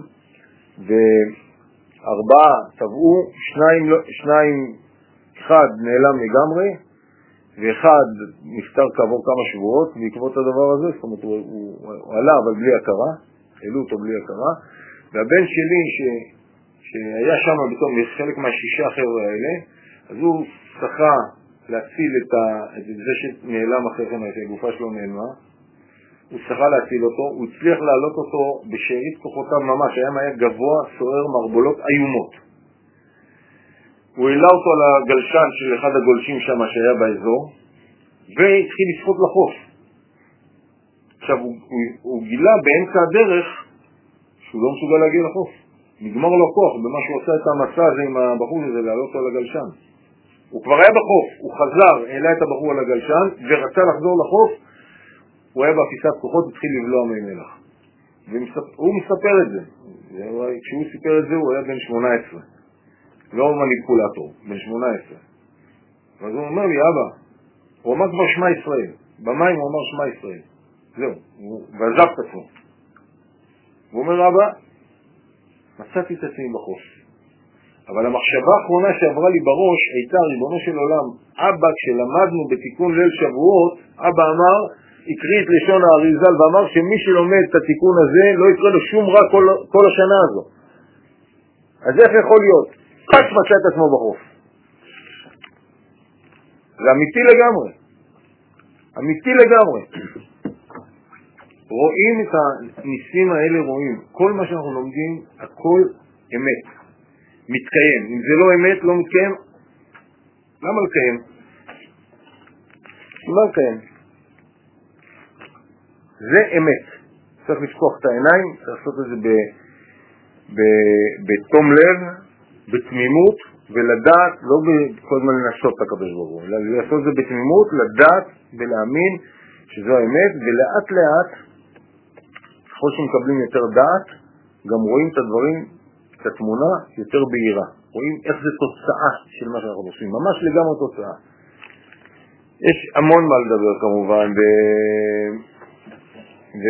וארבעה טבעו, שניים, שניים, אחד נעלם לגמרי, ואחד נפטר כעבור כמה שבועות, בעקבות הדבר הזה, זאת אומרת, הוא, הוא, הוא עלה, אבל בלי הכרה, העלו אותו בלי הכרה, והבן שלי, ש, שהיה שם בתום, חלק מהשישה חבר'ה האלה, אז הוא שחה להציל את, ה, את זה שנעלם אחרי כן, הגופה שלו נעלמה, הוא שחה להציל אותו, הוא הצליח להעלות אותו בשארית כוחותיו ממש, הים היה גבוה, סוער, מרבולות איומות. הוא העלה אותו על הגלשן של אחד הגולשים שם שהיה באזור, והתחיל לשחות לחוף. עכשיו, הוא, הוא, הוא גילה באמצע הדרך שהוא לא מסוגל להגיע לחוף. נגמר לו כוח במה שהוא עושה את המסע הזה עם הבחור הזה, להעלות אותו על הגלשן. הוא כבר היה בחוף, הוא חזר, העלה את הבחור על הגלשן, ורצה לחזור לחוף, הוא היה באפיסת כוחות, התחיל לבלוע מי מלח. והוא מספר את זה. כשהוא סיפר את זה, הוא היה בן שמונה עשרה. לא מניפולטור, בן שמונה עשרה. ואז הוא אומר לי, אבא, הוא אמר כבר שמה ישראל. במים הוא אמר שמה ישראל. זהו, ועזב את עצמו. הוא אומר, אבא, מצאתי את עצמי בחוף. אבל המחשבה האחרונה שעברה לי בראש הייתה, ריבונו של עולם, אבא, כשלמדנו בתיקון ליל שבועות, אבא אמר הקריא את לשון האריז"ל ואמר שמי שלומד את התיקון הזה לא יקרה לו שום רע כל, כל השנה הזו. אז איך יכול להיות? פש מצא את עצמו בחוף. זה אמיתי לגמרי. אמיתי לגמרי. רואים את הניסים האלה, רואים. כל מה שאנחנו לומדים, הכל אמת. מתקיים. אם זה לא אמת, לא מתקיים. למה לקיים? מה לקיים? זה אמת. צריך לפתוח את העיניים, צריך לעשות את זה ב, ב, בתום לב, בתמימות, ולדעת, לא כל הזמן לנסות את הקדוש ברוך הוא, אלא לעשות את זה בתמימות, לדעת ולהאמין שזו האמת, ולאט לאט, ככל שמקבלים יותר דעת, גם רואים את הדברים, את התמונה, יותר בהירה. רואים איך זה תוצאה של מה שאנחנו עושים, ממש לגמרי תוצאה. יש המון מה לדבר כמובן, ו... ו...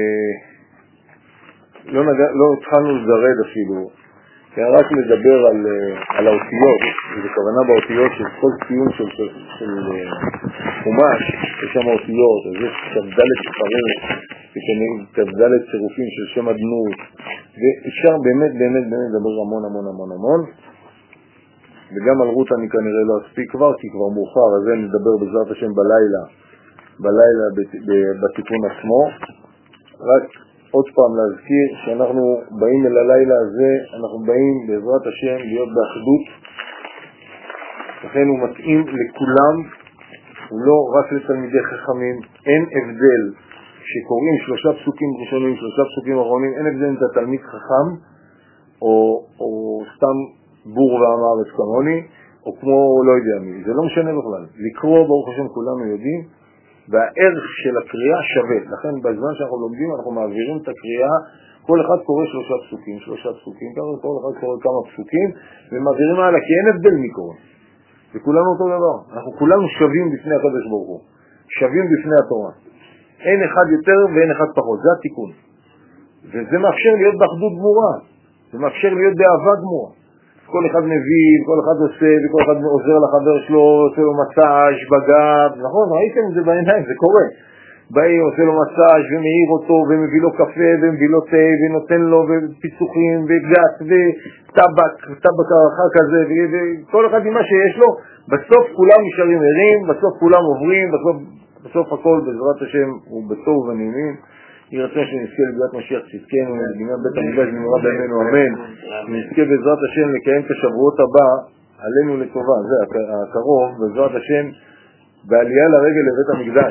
לא, נג... לא התחלנו לזרד אפילו, היה רק לדבר על, על האותיות, וזו כוונה באותיות של כל ציון של, של, של חומש, יש שם האותיות, אז יש כבדלת ספרים, כבדלת צירופים של שם הדמות, ואפשר באמת באמת באמת לדבר המון המון המון המון, וגם על רות אני כנראה לא אספיק כבר, כי כבר מאוחר, אז אני נדבר בעזרת השם בלילה, בלילה בתיקון עצמו. רק עוד פעם להזכיר שאנחנו באים אל הלילה הזה, אנחנו באים בעזרת השם להיות באחדות, לכן הוא מתאים לכולם, הוא לא רק לתלמידי חכמים, אין הבדל שקוראים שלושה פסוקים ראשונים, שלושה פסוקים אחרונים, אין הבדל אם אתה תלמיד חכם או, או סתם בור ועם הארץ כמוני, או כמו לא יודע מי, זה לא משנה בכלל. לקרוא ברוך השם כולנו יודעים, והערך של הקריאה שווה. לכן בזמן שאנחנו לומדים אנחנו מעבירים את הקריאה, כל אחד קורא שלושה פסוקים, שלושה פסוקים, כל אחד קורא כמה פסוקים, ומעבירים הלאה, כי אין הבדל מי קורא. וכולנו אותו דבר. אנחנו כולנו שווים בפני הקדוש ברוך הוא, שווים בפני התורה. אין אחד יותר ואין אחד פחות, זה התיקון. וזה מאפשר להיות באחדות גמורה, זה מאפשר להיות באהבה גמורה. כל אחד מבין, כל אחד עושה, וכל אחד עוזר לחבר שלו, עושה לו מסאז' בגב, נכון, ראיתם את זה בעיניים, זה קורה. באי עושה לו מסאז' ומאיר אותו, ומביא לו קפה, ומביא לו תה, ונותן לו פיצוחים, וגת, וטבק, טבק הערכה כזה, וכל אחד עם מה שיש לו, בסוף כולם נשארים ערים, בסוף כולם עוברים, בסוף, בסוף הכל בעזרת השם הוא בטוב ונעימים. יהי רצון שנזכה לגאולת משיח צדקנו, בניין בית המקדש במהרה בימינו אמן. נזכה בעזרת השם לקיים את השבועות הבא עלינו לטובה, זה הקרוב, בעזרת השם בעלייה לרגל לבית המקדש.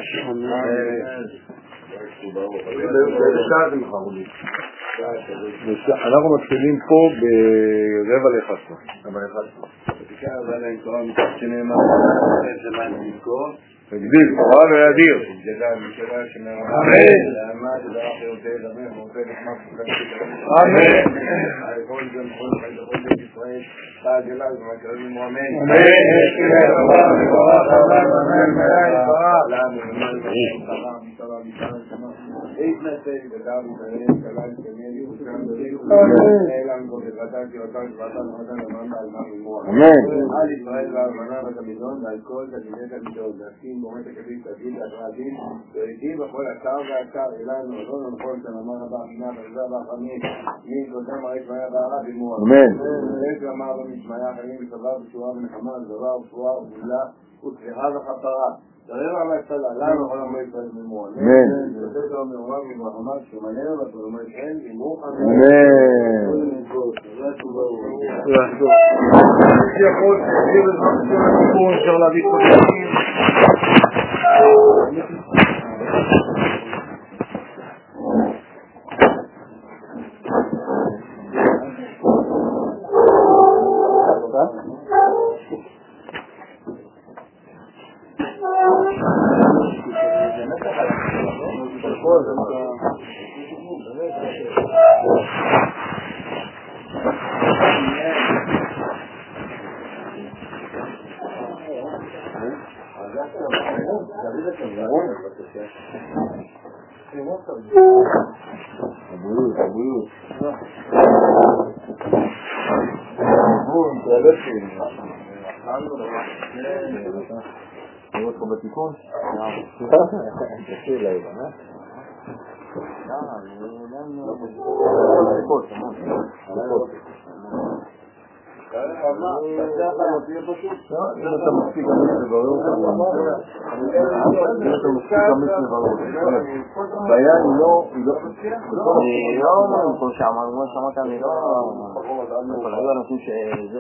אנחנו מתחילים פה ברבע לאחת עשרה. רבע לאחת עשרה. בתיקה אבל אני תורה מתוך שנאמר, זה מה אני נזכור. תגדיל, תורה וידיר. גדל משלה שמרמה. אמן. לעמד, דבר חיותי, דבר מורפא לחמק חוקי. אמן. הכל גם כל חיידכות בית ישראל, חד אליו, ומקרבים אמן. אמן. אמן. מבורך, אמן, אמן, מבורך. למה, אמן, תורה, מתורה, מתורה, מתורה. התנצל, גדל, מתערב, קלל, תמיד, ירושם, אמן. נעלם, גודלתן, תירתן, תירתן, תירתן, אמן, באלמן, ממוח. אמן. על ישראל והאמנה והתמידון, ועל כל תלמידי תלמידות, להסכים בומת הקדים, תדין, להתרעדים, ועדים בכל הקר והקר, אלינו, לא נוכל שנאמר הבא, מינה, ברזה והחמים, מי קודם הרי שמיה והרב ימוח. אמן. ולך אמר במשמיה, חיים וצבא ושורה ונחמה, דבר ושורה ובולה, וצליחה וכפרה. תראה מה מהצלה, למה כל המי ישראל ממוח. אמן. ותת לו מרומם ומחמד, שמננו ותורמי חן, אמרו חמד. אמן. יכול, תגיד את מה של הסיפור, אפשר להביא כל שנים. הבריאות, הבריאות. הבריאות, תעלת שלי. אני רואה אותך בתיקון? תשאיר להם, אה? דקות, דקות. אם אתה מספיק אמיץ לברר אותך, אם אתה מספיק אמיץ לברר אותך, הבעיה היא לא, היא לא, אני לא אומרים פה שאמרנו, כמו שאמרת, אני לא, אבל היו אנשים שזה,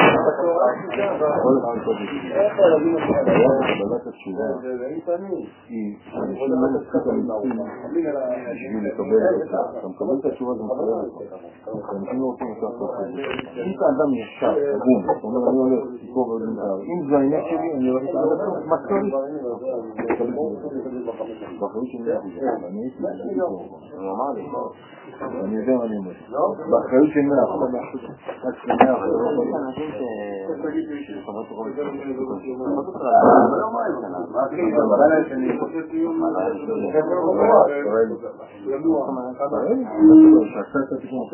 כל אחד קודם, קבלת התשובה היא שאנשים לא מספיק אמיצים בשביל לקבל אותה, אתה מקבל את התשובה זה מחלל אותך, אנשים לא רוצים לעשות את זה, אם אתה אדם ישר, אגום, זאת אומרת אני הולך סיפור ועודים תאר, אם זה העניין שלי אני הולך לעד הסוף, מה צריך? באחריות שלי אני הייתי אני אמר לי אני יודע מה אני אומר באחריות של מאה רק של מאה יש אנשים שחברות תוכל שעשה את התיקון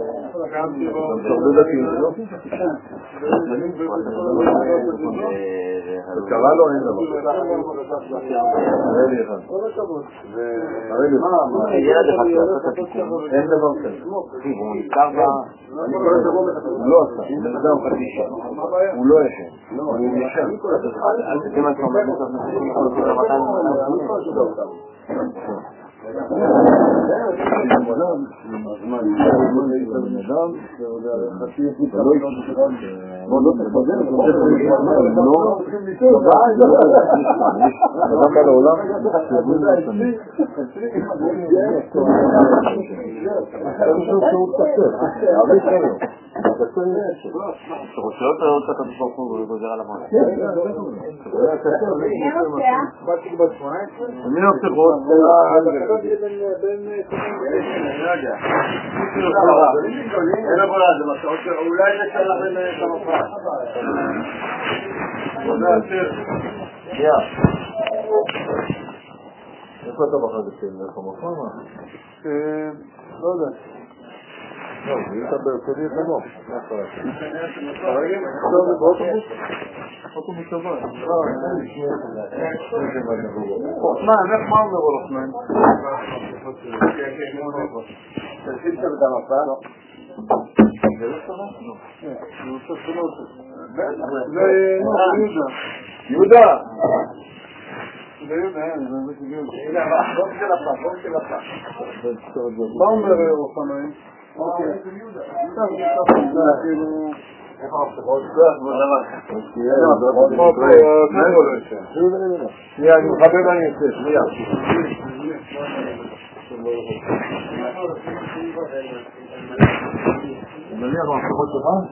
קרא לו אין דבר הרי לי אחד הרי לי אין דבר כזה הוא נזכר בה הוא לא עשה, הוא נדע הוא חצי שעה הוא לא ישן, הוא ישן אל תתאים על שאומר בסוף נשים יכול להיות למתן אדם, הזמן, הזמן להישא בן אדם, חצי יחית, לא יחית, בוא לא תחזר, אתה חושב שזה לא, אדם בא לעולם, שבועים לשנים. אתה חושב שהוא תקצר, הרבה שלו, תקצר יש. שרושיות ראות את הכתוב פה וגוזר על המון. מי הבטחות? אני לא יודע. אין עבודה, זה מסעות שאולי נשאר לכם את המפרט. שנייה. איפה אתה בחר את זה? איפה מופע מה? לא יודע. לא, זה אתה ברצוני את הנוף. עכשיו זה באוטובוס? אוטובוס טובה. מה, איך מה אומר על אופניים? תרשים שם את המפה? לא. זה לא טובה? לא. זה רוצה שלא עושה. זה יהודה. יהודה! זה יהודה, זה יהודה. הנה, בוא של הפח, בוא של הפח. מה אומר אופניים? אוקיי. זה יהודה. זה כאילו... איך המפתחות? שנייה, אני מחבב אני יוצא, שנייה. אני מניח במפתחות שלך?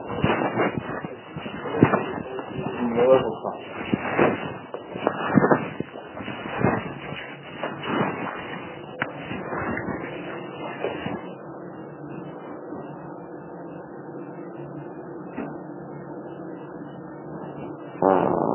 אני לא אוהב אותך. Uh...